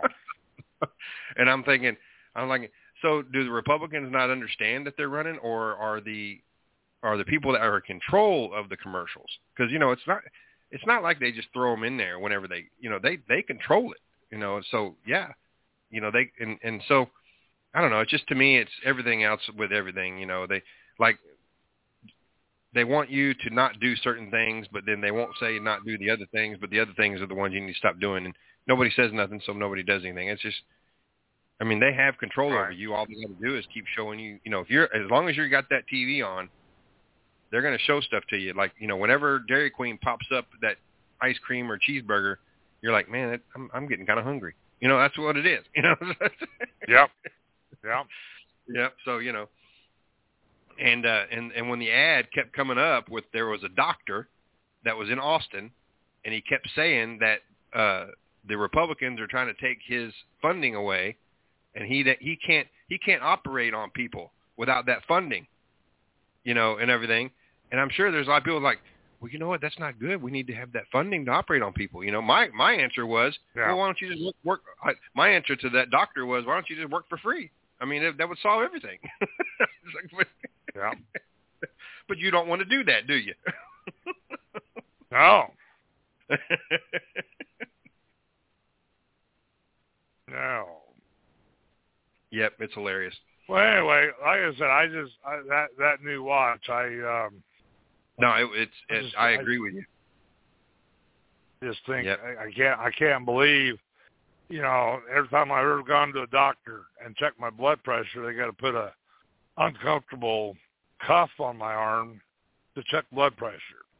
And I'm thinking, I'm like, so do the Republicans not understand that they're running, or are the are the people that are in control of the commercials? Because, you know, it's not it's not like they just throw them in there whenever they, you know, they, they control it, you know. So, yeah, you know, they and, and so, I don't know. It's just, to me, it's everything else with everything, you know. They, like, they want you to not do certain things, but then they won't say not do the other things, but the other things are the ones you need to stop doing. And nobody says nothing, so nobody does anything. It's just, I mean, they have control right. over you. All they got to do is keep showing you, you know, if you're, as long as you got that T V on, they're going to show stuff to you. Like, you know, whenever Dairy Queen pops up that ice cream or cheeseburger, you're like, man, that, I'm, I'm getting kind of hungry. You know, that's what it is. You know. Yep. Yep. Yep. So, you know, and uh, and and when the ad kept coming up with, there was a doctor that was in Austin, and he kept saying that uh, the Republicans are trying to take his funding away, and he that he can't he can't operate on people without that funding, you know, and everything. And I'm sure there's a lot of people like, well, you know what, that's not good. We need to have that funding to operate on people. You know, my my answer was, yeah. well, why don't you just work? work I, my answer to that doctor was, why don't you just work for free? I mean, that, that would solve everything. Like, but, yeah. But you don't want to do that, do you? No. No. Yep, it's hilarious. Well, anyway, like I said, I just I, that that new watch, I um. No, it, it's. I, It, just, I I agree with you. Just think Yep. I, I can't I can't believe, you know, every time I've ever gone to a doctor and checked my blood pressure, they got to put a uncomfortable cuff on my arm to check blood pressure.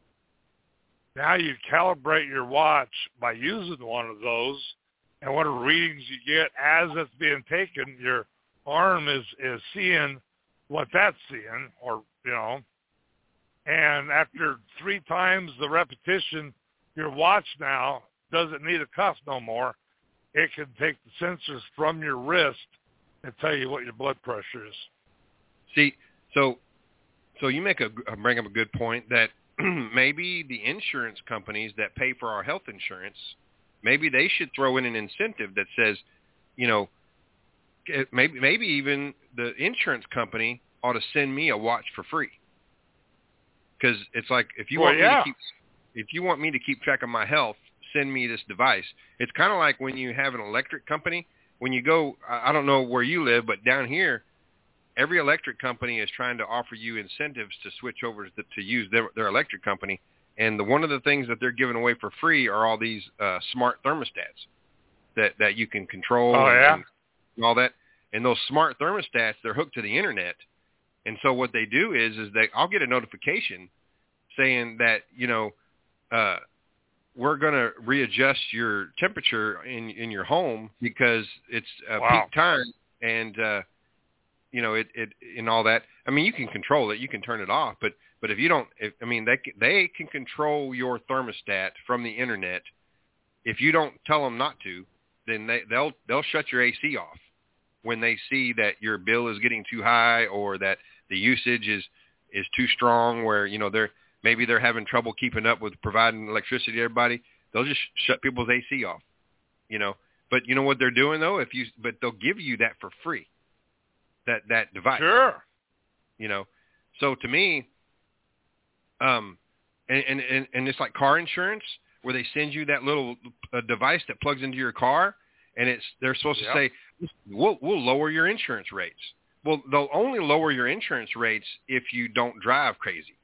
Now you calibrate your watch by using one of those, and whatever readings you get as it's being taken, your arm is, is seeing what that's seeing, or, you know, and after three times the repetition, your watch now doesn't need a cuff no more. It can take the sensors from your wrist and tell you what your blood pressure is. See, so so you make a bring up a good point that maybe the insurance companies that pay for our health insurance, maybe they should throw in an incentive that says, you know, maybe maybe even the insurance company ought to send me a watch for free. Because it's like, if you well, want yeah. me to keep if you want me to keep track of my health, send me this device. It's kind of like when you have an electric company. When you go, I don't know where you live, but down here, every electric company is trying to offer you incentives to switch over to, to use their, their electric company. And the, one of the things that they're giving away for free are all these uh, smart thermostats that, that you can control oh, and, yeah? and all that. And those smart thermostats, they're hooked to the internet. And so what they do is, is they, I'll get a notification saying that, you know, uh, we're going to readjust your temperature in, in your home because it's uh, wow. peak time and, uh, you know, it, it, and all that. I mean, you can control it. You can turn it off. But, but if you don't, if, I mean, they, they can control your thermostat from the internet. If you don't tell them not to, then they, they'll, they'll shut your A C off when they see that your bill is getting too high or that the usage is, is too strong where, you know, they're, maybe they're having trouble keeping up with providing electricity to everybody. They'll just shut people's A C off, you know. But you know what they're doing though? If you, but they'll give you that for free. That that device. Sure. You know. So to me, um, and and and, and it's like car insurance where they send you that little uh, device that plugs into your car, and it's they're supposed yep. to say, we'll we'll lower your insurance rates. well, they'll only lower your insurance rates if you don't drive crazy.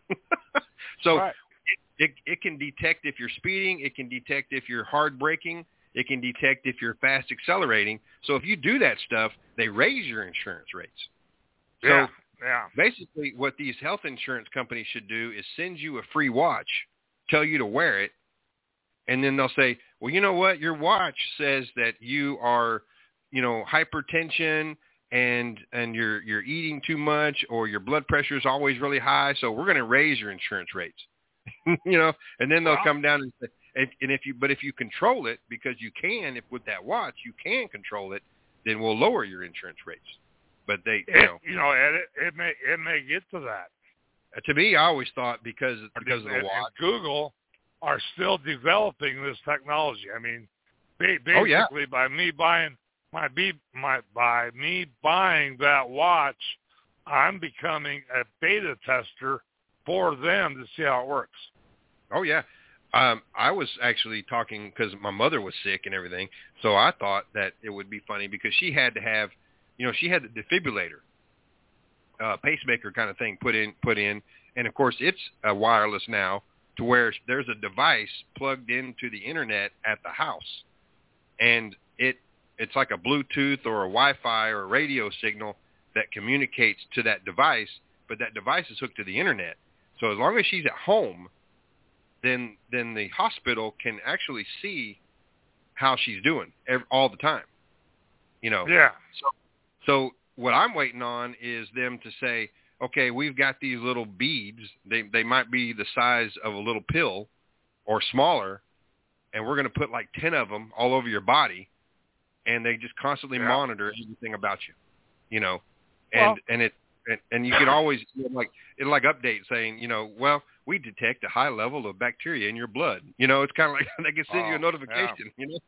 so right. it, it it can detect if you're speeding. It can detect if you're hard braking. It can detect if you're fast accelerating. So if you do that stuff, they raise your insurance rates. So yeah, yeah. basically what these health insurance companies should do is send you a free watch, tell you to wear it, and then they'll say, well, you know what? Your watch says that you are, you know, hypertension and and you're you're eating too much, or your blood pressure is always really high, so we're going to raise your insurance rates. you know, and then they'll Well, come down and say, and, and if you, but if you control it, because you can, if with that watch you can control it, then we'll lower your insurance rates. But they, you it, know, you know, and it, it may it may get to that. to me, I always thought because because of the and, watch. and Google are still developing this technology. I mean, ba- basically Oh, yeah. by me buying my be my by me buying that watch, I'm becoming a beta tester for them to see how it works. Oh yeah. Um, I was actually talking because my mother was sick and everything, so I thought that it would be funny because she had to have, you know, she had the defibrillator, uh, pacemaker kind of thing put in, put in, and of course it's uh, wireless now to where there's a device plugged into the internet at the house, and it it's like a Bluetooth or a Wi-Fi or a radio signal that communicates to that device, but that device is hooked to the internet. So as long as she's at home, then then the hospital can actually see how she's doing every, all the time. You know. Yeah. So, so what I'm waiting on is them to say, okay, we've got these little beads. They they might be the size of a little pill or smaller, and we're going to put like ten of them all over your body, and they just constantly Yeah. monitor everything about you. You know, and Well, and it and, and you can always you know, like it'll like update saying, you know, well, we detect a high level of bacteria in your blood. You know, it's kind of like they can send Oh, you a notification. You know.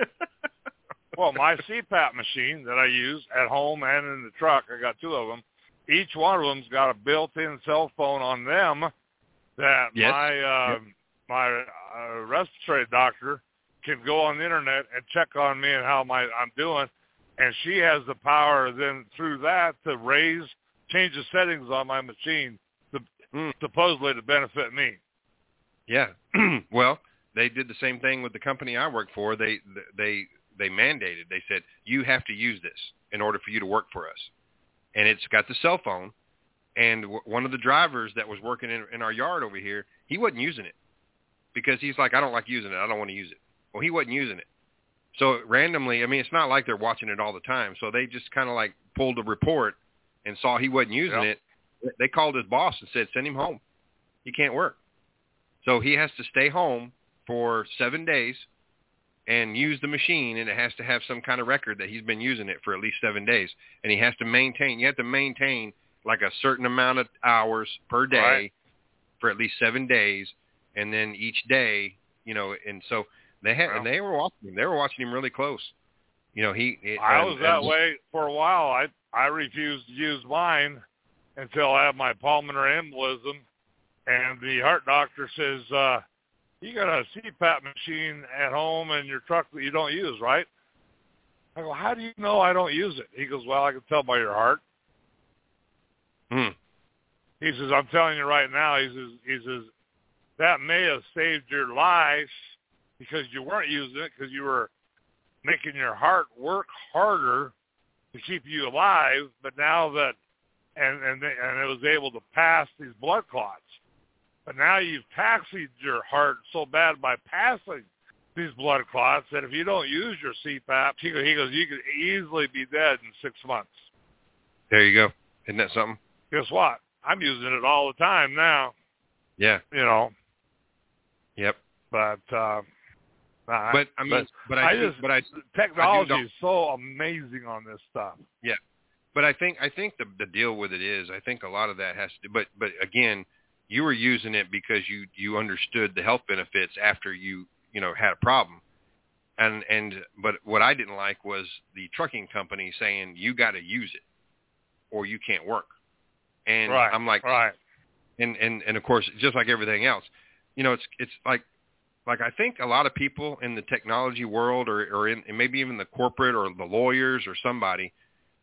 well, my C PAP machine that I use at home and in the truck, I got two of them. Each one of them's got a built-in cell phone on them that Yes. my uh, Yep. my uh, respiratory doctor can go on the internet and check on me and how my I'm doing, and she has the power then through that to raise, change the settings on my machine to Mm. supposedly to benefit me. Yeah. Well, they did the same thing with the company I work for. They they they mandated. They said you have to use this in order for you to work for us, and it's got the cell phone. And w- one of the drivers that was working in, in our yard over here, he wasn't using it because he's like, I don't like using it. I don't want to use it. Well, he wasn't using it. So randomly, I mean, it's not like they're watching it all the time. So they just kind of like pulled a report and saw he wasn't using Yep. it. They called his boss and said, send him home. He can't work. So he has to stay home for seven days and use the machine, and it has to have some kind of record that he's been using it for at least seven days. And he has to maintain, you have to maintain like a certain amount of hours per day Right. for at least seven days. And then each day, you know, and so they had, Well. and they were watching him. They were watching him really close. You know, he, it, I and- was that and- way for a while. I I refused to use mine until I had my pulmonary embolism, and the heart doctor says, uh, you got a C PAP machine at home in your truck that you don't use, right? I go, how do you know I don't use it? He goes, well, I can tell by your heart. Hmm. He says, I'm telling you right now, he says, he says, that may have saved your life because you weren't using it because you were making your heart work harder to keep you alive, but now that, and and, they, and it was able to pass these blood clots. But now you've taxied your heart so bad by passing these blood clots that if you don't use your C PAP, he goes, he goes you could easily be dead in six months. There you go. Isn't that something? Guess what? I'm using it all the time now, Yeah. you know. Yep. But, uh, nah, But I mean, but, I, I think, just, but I, technology I do is so amazing on this stuff. yeah. But I think, I think the the deal with it is, I think a lot of that has to, but, but again, you were using it because you, you understood the health benefits after you, you know, had a problem. And, and, but what I didn't like was the trucking company saying, you got to use it or you can't work. And right, I'm like, right. and, and, and of course, just like everything else, you know, it's, it's like, like I think a lot of people in the technology world or, or in and maybe even the corporate or the lawyers or somebody,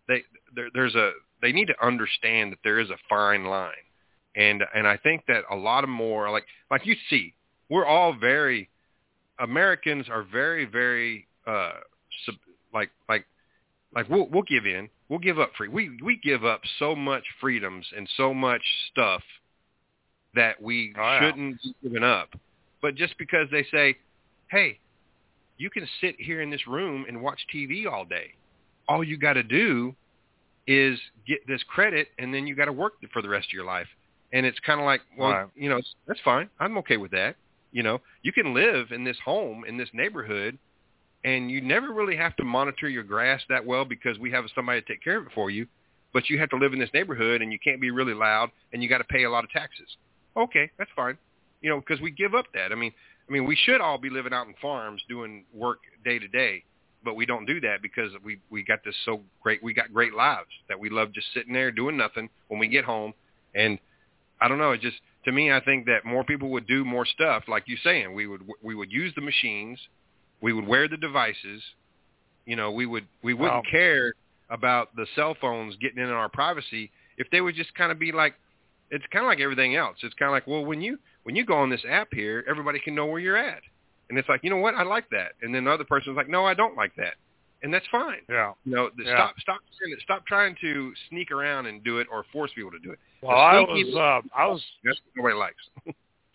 they there, there's a they need to understand that there is a fine line, and and I think that a lot of more like like you see, we're all very Americans are very very uh sub, like like like we'll we'll give in, we'll give up free. We we give up so much freedoms and so much stuff that we oh, yeah. shouldn't be giving up. But just because they say, hey, you can sit here in this room and watch T V all day. All you got to do is get this credit, and then you got to work for the rest of your life. And it's kind of like, well, right. you know, that's fine. I'm okay with that. You know, you can live in this home, in this neighborhood, and you never really have to monitor your grass that well because we have somebody to take care of it for you. But you have to live in this neighborhood, and you can't be really loud, and you got to pay a lot of taxes. Okay, that's fine. You know, because we give up that. I mean, I mean, we should all be living out in farms doing work day to day, but we don't do that because we, we got this so great, we got great lives that we love just sitting there doing nothing when we get home. And I don't know, it just, to me, I think that more people would do more stuff like you're saying. We would, we would use the machines. We would wear the devices. You know, we would, we wouldn't wow. care about the cell phones getting in our privacy if they would just kind of be like, it's kind of like everything else. It's kind of like, well, when you, when you go on this app here, everybody can know where you're at. And it's like, you know what? I like that. And then the other person's like, no, I don't like that. And that's fine. Yeah. You know, yeah. stop, stop, stop trying to sneak around and do it or force people to do it. Well, I was, uh, I was, that's what nobody likes.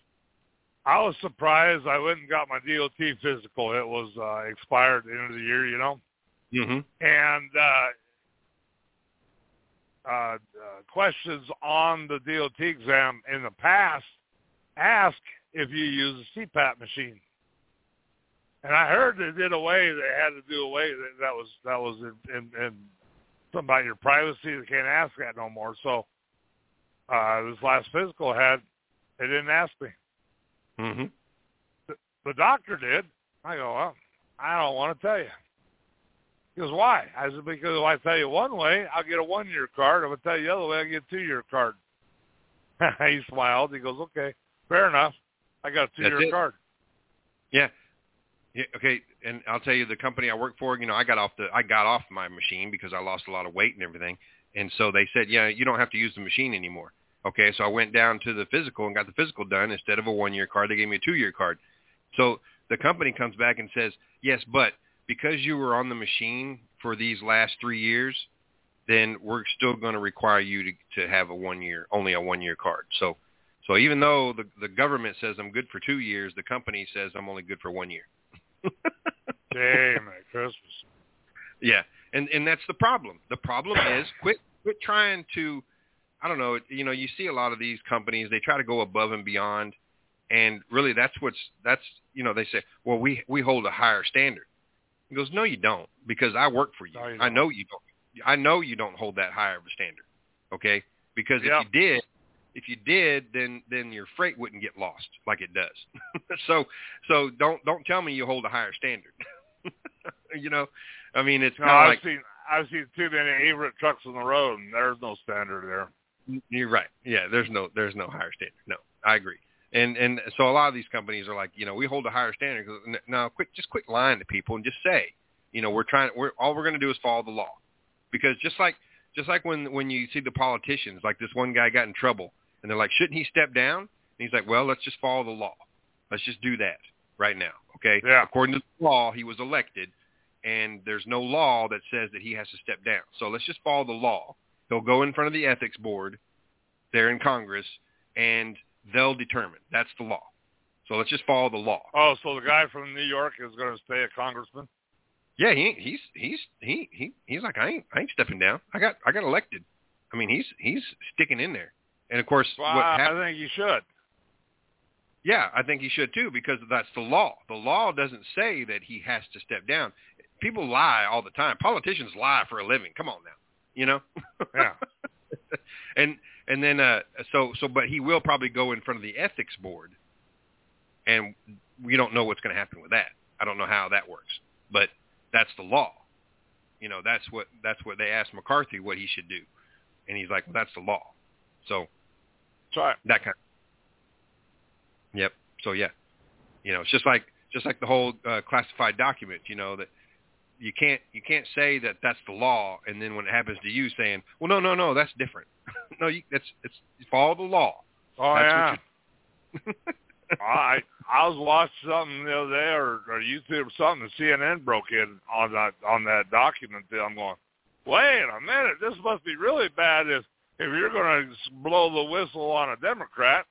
I was surprised. I went and got my D O T physical. It was uh, expired at the end of the year, you know. Mm-hmm. And uh, uh, uh, questions on the D O T exam in the past ask if you use a C PAP machine. And I heard they did away. They had to do away. That, that was that was in, in, in something about your privacy. They can't ask that no more. So uh, this last physical I had, they didn't ask me. Mm-hmm. The, the doctor did. I go, well, I don't want to tell you. He goes, why? I said, because if I tell you one way, I'll get a one-year card. If I tell you the other way, I'll get a two-year card. He smiled. He goes, okay, fair enough. I got a two-year card. Yeah. Yeah. Okay. And I'll tell you, the company I work for, you know, I got off the, I got off my machine because I lost a lot of weight and everything. And so they said, yeah, you don't have to use the machine anymore. Okay. So I went down to the physical and got the physical done. Instead of a one-year card, they gave me a two-year card. So the company comes back and says, yes, but because you were on the machine for these last three years, then we're still going to require you to, to have a one-year, only a one-year card. So, so even though the, the government says I'm good for two years, the company says I'm only good for one year. Damn it, Christmas. Yeah, and and that's the problem. The problem is quit quit trying to, I don't know, you know, you see a lot of these companies, they try to go above and beyond, and really that's what's, that's, you know, they say, well, we, we hold a higher standard. He goes, no, you don't, because I work for you. No, you I know you don't. I know you don't hold that higher of a standard, okay? Because if yep. you did, If you did, then then your freight wouldn't get lost like it does. so so don't don't tell me you hold a higher standard. You know, I mean it's kind of no, like I've seen I've seen too many Everett trucks on the road, and there's no standard there. You're right. Yeah, there's no there's no higher standard. No, I agree. And and so a lot of these companies are like, you know, we hold a higher standard. No, quit just quit lying to people and just say, you know, we're trying. We're all we're going to do is follow the law, because just like just like when when you see the politicians, like this one guy got in trouble. And they're like, shouldn't he step down? And he's like, well, let's just follow the law. Let's just do that right now, okay? Yeah. According to the law, he was elected, and there's no law that says that he has to step down. So let's just follow the law. He'll go in front of the ethics board there in Congress, and they'll determine. That's the law. So let's just follow the law. Oh, so the guy from New York is going to stay a congressman? Yeah, he he's he's he he he's like, I ain't I ain't stepping down. I got I got elected. I mean, he's he's sticking in there. And, of course, well, what I happened, think you should. Yeah, I think he should, too, because that's the law. The law doesn't say that he has to step down. People lie all the time. Politicians lie for a living. Come on now, you know? Yeah. and and then, uh, so, so, but he will probably go in front of the ethics board, and we don't know what's going to happen with that. I don't know how that works, but that's the law. You know, that's what, that's what they asked McCarthy what he should do. And he's like, well, that's the law. So, That's right. That kind of, yep. So yeah, you know, it's just like just like the whole uh, classified document. You know that you can't you can't say that that's the law, and then when it happens to you, saying, well, no, no, no, that's different. no, you, that's it's you follow the law. Oh that's yeah. What I I was watching something the other day, or, or YouTube or something, and C N N broke in on that on that document deal. I'm going, wait a minute, this must be really bad if if you're going to blow the whistle on a Democrat.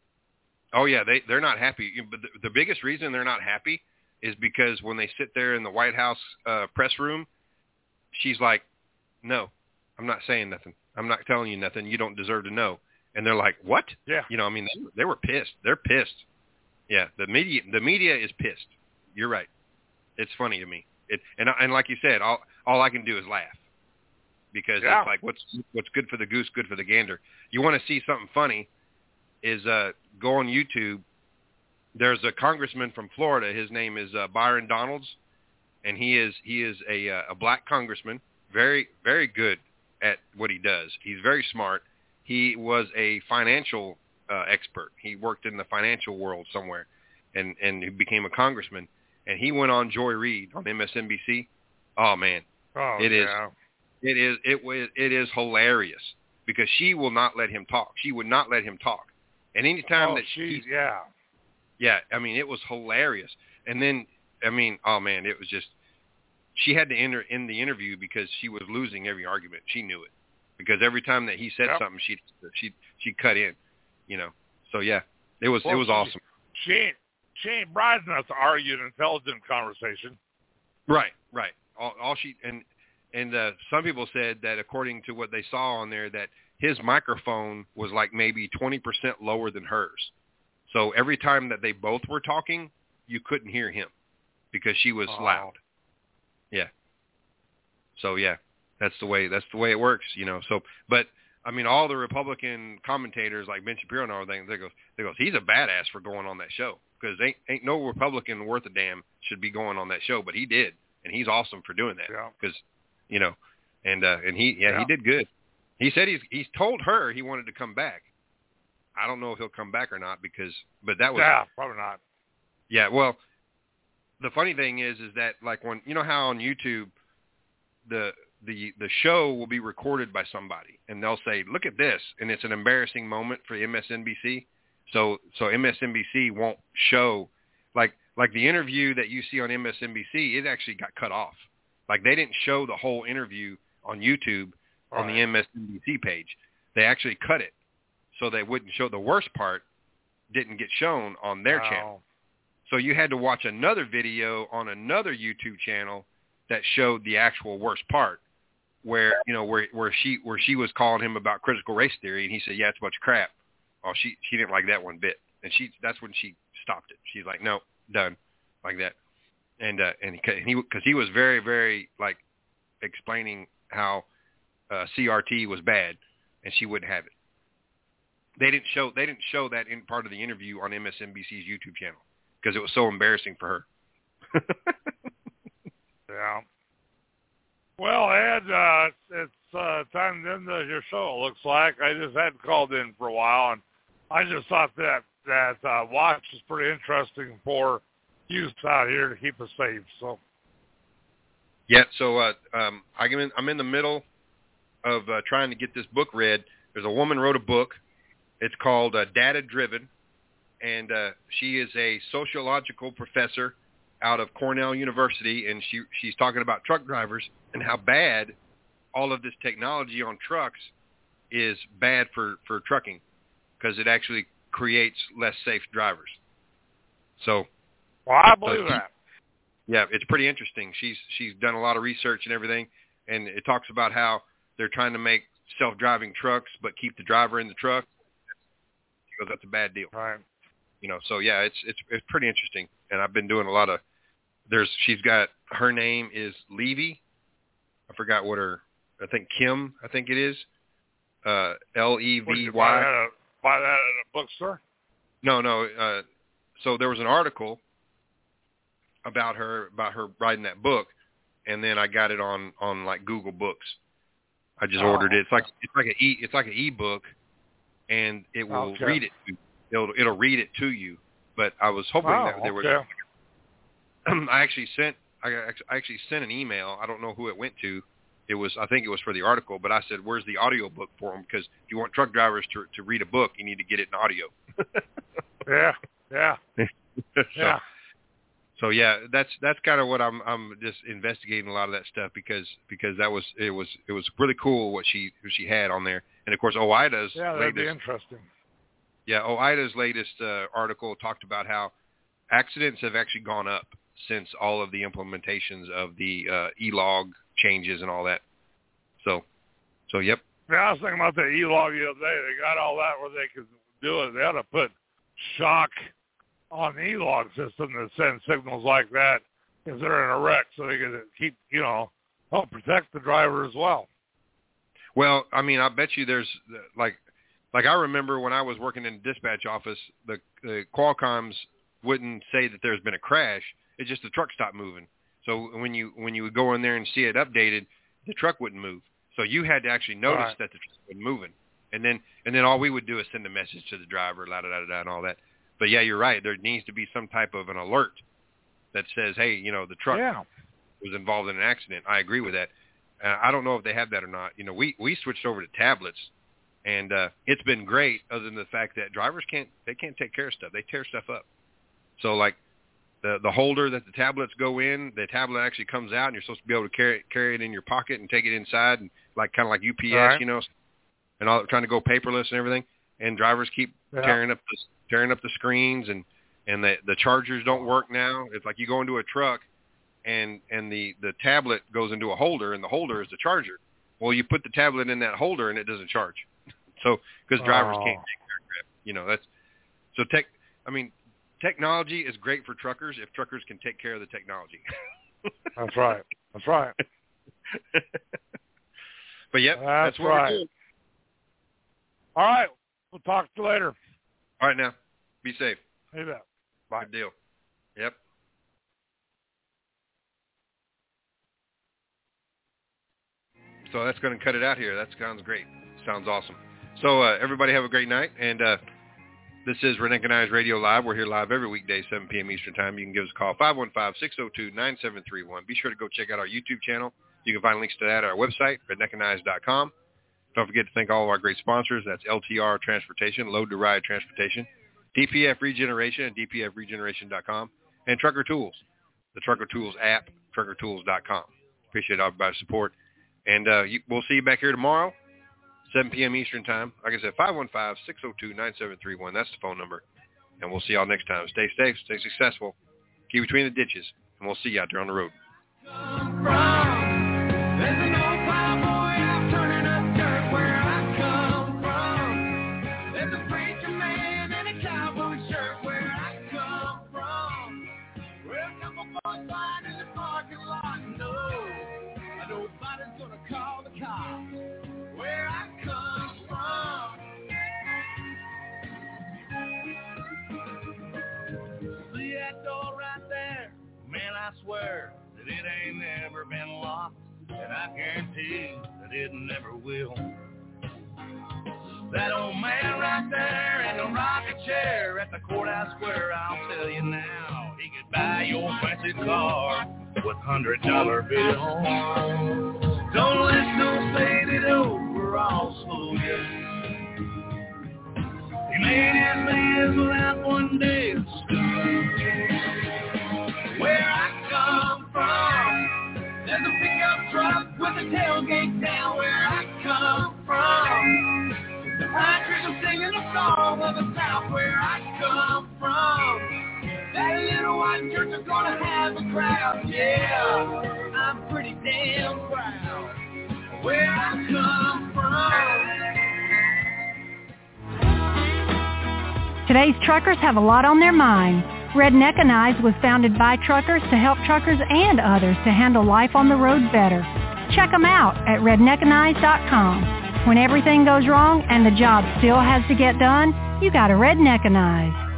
Oh yeah, they they're not happy. But the, the biggest reason they're not happy is because when they sit there in the White House uh, press room, she's like, "No, I'm not saying nothing. I'm not telling you nothing. You don't deserve to know." And they're like, "What?" Yeah. You know, I mean, they, they were pissed. They're pissed. Yeah, the media the media is pissed. You're right. It's funny to me. It and and like you said, all all I can do is laugh because yeah. it's like what's what's good for the goose, good for the gander. You want to see something funny? Is uh, go on YouTube. There's a congressman from Florida. His name is uh, Byron Donalds, and he is he is a uh, a black congressman, very very good at what he does. He's very smart. He was a financial uh, expert. He worked in the financial world somewhere, and and he became a congressman. And he went on Joy Reid on M S N B C. Oh man, oh, it is yeah. it is it was it is hilarious because she will not let him talk. She would not let him talk. And anytime oh, that she, she, yeah, yeah, I mean, it was hilarious. And then, I mean, oh man, it was just, she had to enter in the interview because she was losing every argument. She knew it because every time that he said yep. something, she she she cut in, you know. So yeah, it was well, it was she, awesome. She ain't she ain't bright enough to argue an intelligent conversation. Right, right. All, all she and and uh, some people said that according to what they saw on there that his microphone was like maybe twenty percent lower than hers. So every time that they both were talking, you couldn't hear him because she was oh. loud. Yeah. So yeah, that's the way, that's the way it works, you know? So, but I mean, all the Republican commentators like Ben Shapiro and everything, they go, they go, he's a badass for going on that show because ain't, ain't no Republican worth a damn should be going on that show, but he did. And he's awesome for doing that because, yeah. you know, and, uh, and he, yeah, yeah, he did good. He said he's he's told her he wanted to come back. I don't know if he'll come back or not because, but that was yeah, probably not. Yeah, well, the funny thing is, is that like when you know how on YouTube, the the the show will be recorded by somebody and they'll say, "Look at this," and it's an embarrassing moment for M S N B C. So so M S N B C won't show like like the interview that you see on M S N B C. It actually got cut off. Like they didn't show the whole interview on YouTube. On right. the M S N B C page. They actually cut it so they wouldn't show the worst part didn't get shown on their wow. channel. So you had to watch another video on another YouTube channel that showed the actual worst part where, you know, where where she where she was calling him about critical race theory and he said, "Yeah, it's a bunch of crap." Oh, she she didn't like that one bit. And she that's when she stopped it. She's like, "No, done." Like that. And uh and he cuz he was very very like explaining how Uh, C R T was bad, and she wouldn't have it. They didn't show they didn't show that in part of the interview on M S N B C's YouTube channel because it was so embarrassing for her. yeah. Well, Ed, uh, it's uh, time to end your show. It looks like I just hadn't called in for a while, and I just thought that that uh, watch is pretty interesting for youth out here to keep us safe. So. Yeah. So uh, um, I'm in, I'm in the middle of uh, trying to get this book read. There's a woman wrote a book. It's called uh, Data Driven, and uh, she is a sociological professor out of Cornell University, and she she's talking about truck drivers and how bad all of this technology on trucks is bad for, for trucking because it actually creates less safe drivers. So, well, I believe so, that. Yeah, it's pretty interesting. She's she's done a lot of research and everything, and it talks about how they're trying to make self-driving trucks but keep the driver in the truck. She goes, that's a bad deal. Right. You know, so yeah, it's it's it's pretty interesting. And I've been doing a lot of there's she's got her name is Levy. I forgot what her I think Kim, I think it is. Uh L E V Y. Buy that at, buy that at a bookstore? No, no. Uh so there was an article about her about her writing that book, and then I got it on, on like Google Books. I just oh. ordered it. It's like it's like an e it's like an ebook, and it will okay. read it. To, it'll it'll read it to you. But I was hoping oh, that there okay. was. I actually sent I, I actually sent an email. I don't know who it went to. It was, I think it was for the article, but I said, where's the audio book for them? Because if you want truck drivers to to read a book, you need to get it in audio. yeah, yeah, so, yeah. So yeah, that's that's kind of what I'm I'm just investigating a lot of that stuff because because that was it was it was really cool what she what she had on there, and of course OOIDA's yeah, that'd latest, be interesting. Yeah, OOIDA's latest uh, article talked about how accidents have actually gone up since all of the implementations of the uh, E-log changes and all that. So, so yep. Yeah, I was thinking about the E-log the other day. They got all that where they could do it. They ought to put shock on the E-log system that sends signals like that if they're in a wreck, so they can keep, you know, help protect the driver as well. Well, I mean, I bet you there's like, like I remember when I was working in the dispatch office, the, the Qualcomm's wouldn't say that there's been a crash. It's just the truck stopped moving. So when you when you would go in there and see it updated, the truck wouldn't move. So you had to actually notice right. that the truck wasn't moving, and then and then all we would do is send a message to the driver, la da da da, and all that. But yeah, you're right. There needs to be some type of an alert that says, hey, you know, the truck yeah. was involved in an accident. I agree with that. Uh, I don't know if they have that or not. You know, we we switched over to tablets, and uh, it's been great. Other than the fact that drivers can't they can't take care of stuff. They tear stuff up. So like. The the holder that the tablets go in, the tablet actually comes out, and you're supposed to be able to carry carry it in your pocket and take it inside, and like kind of like U P S, right. you know, and all trying to go paperless and everything. And drivers keep yeah. tearing up the tearing up the screens, and and the the chargers don't work now. It's like you go into a truck, and and the the tablet goes into a holder, and the holder is the charger. Well, you put the tablet in that holder, and it doesn't charge. So because drivers oh. can't take care of crap, you know, that's so tech. I mean. Technology is great for truckers if truckers can take care of the technology. That's right. That's right. But yep, that's, that's what right. we're doing. All right. We'll talk to you later. All right, now. Be safe. Hey there. Bye. Good deal. Yep. So that's going to cut it out here. That sounds great. Sounds awesome. So uh, everybody have a great night, and uh, this is Redneckanized Radio Live. We're here live every weekday, seven p.m. Eastern Time. You can give us a call, five one five, six oh two, nine seven three one. Be sure to go check out our YouTube channel. You can find links to that at our website, redneckanized dot com. Don't forget to thank all of our great sponsors. That's L T R Transportation, Load to Ride Transportation, D P F Regeneration at D P F regeneration dot com, and Trucker Tools, the Trucker Tools app, trucker tools dot com. Appreciate everybody's support. And uh, you, we'll see you back here tomorrow. seven p.m. Eastern Time. Like I said, five one five, six oh two, nine seven three one. That's the phone number. And we'll see y'all next time. Stay safe, stay successful. Keep between the ditches. And we'll see you out there on the road. I swear that it ain't never been locked, and I guarantee that it never will. That old man right there in the rocking chair at the courthouse square, I'll tell you now, he could buy your fancy car with hundred dollar bills. Don't listen, don't say that overall fool you. He made his millions without one day of school. Where I come from, there's a pickup truck with a tailgate down. Where I come from, the pine trees are singing a song of the South. Where I come from, that little white church is gonna have a crowd. Yeah, I'm pretty damn proud. Where I come from. Today's truckers have a lot on their minds. Redneckanized was founded by truckers to help truckers and others to handle life on the road better. Check them out at redneckanized dot com. When everything goes wrong and the job still has to get done, you got to Redneckanize.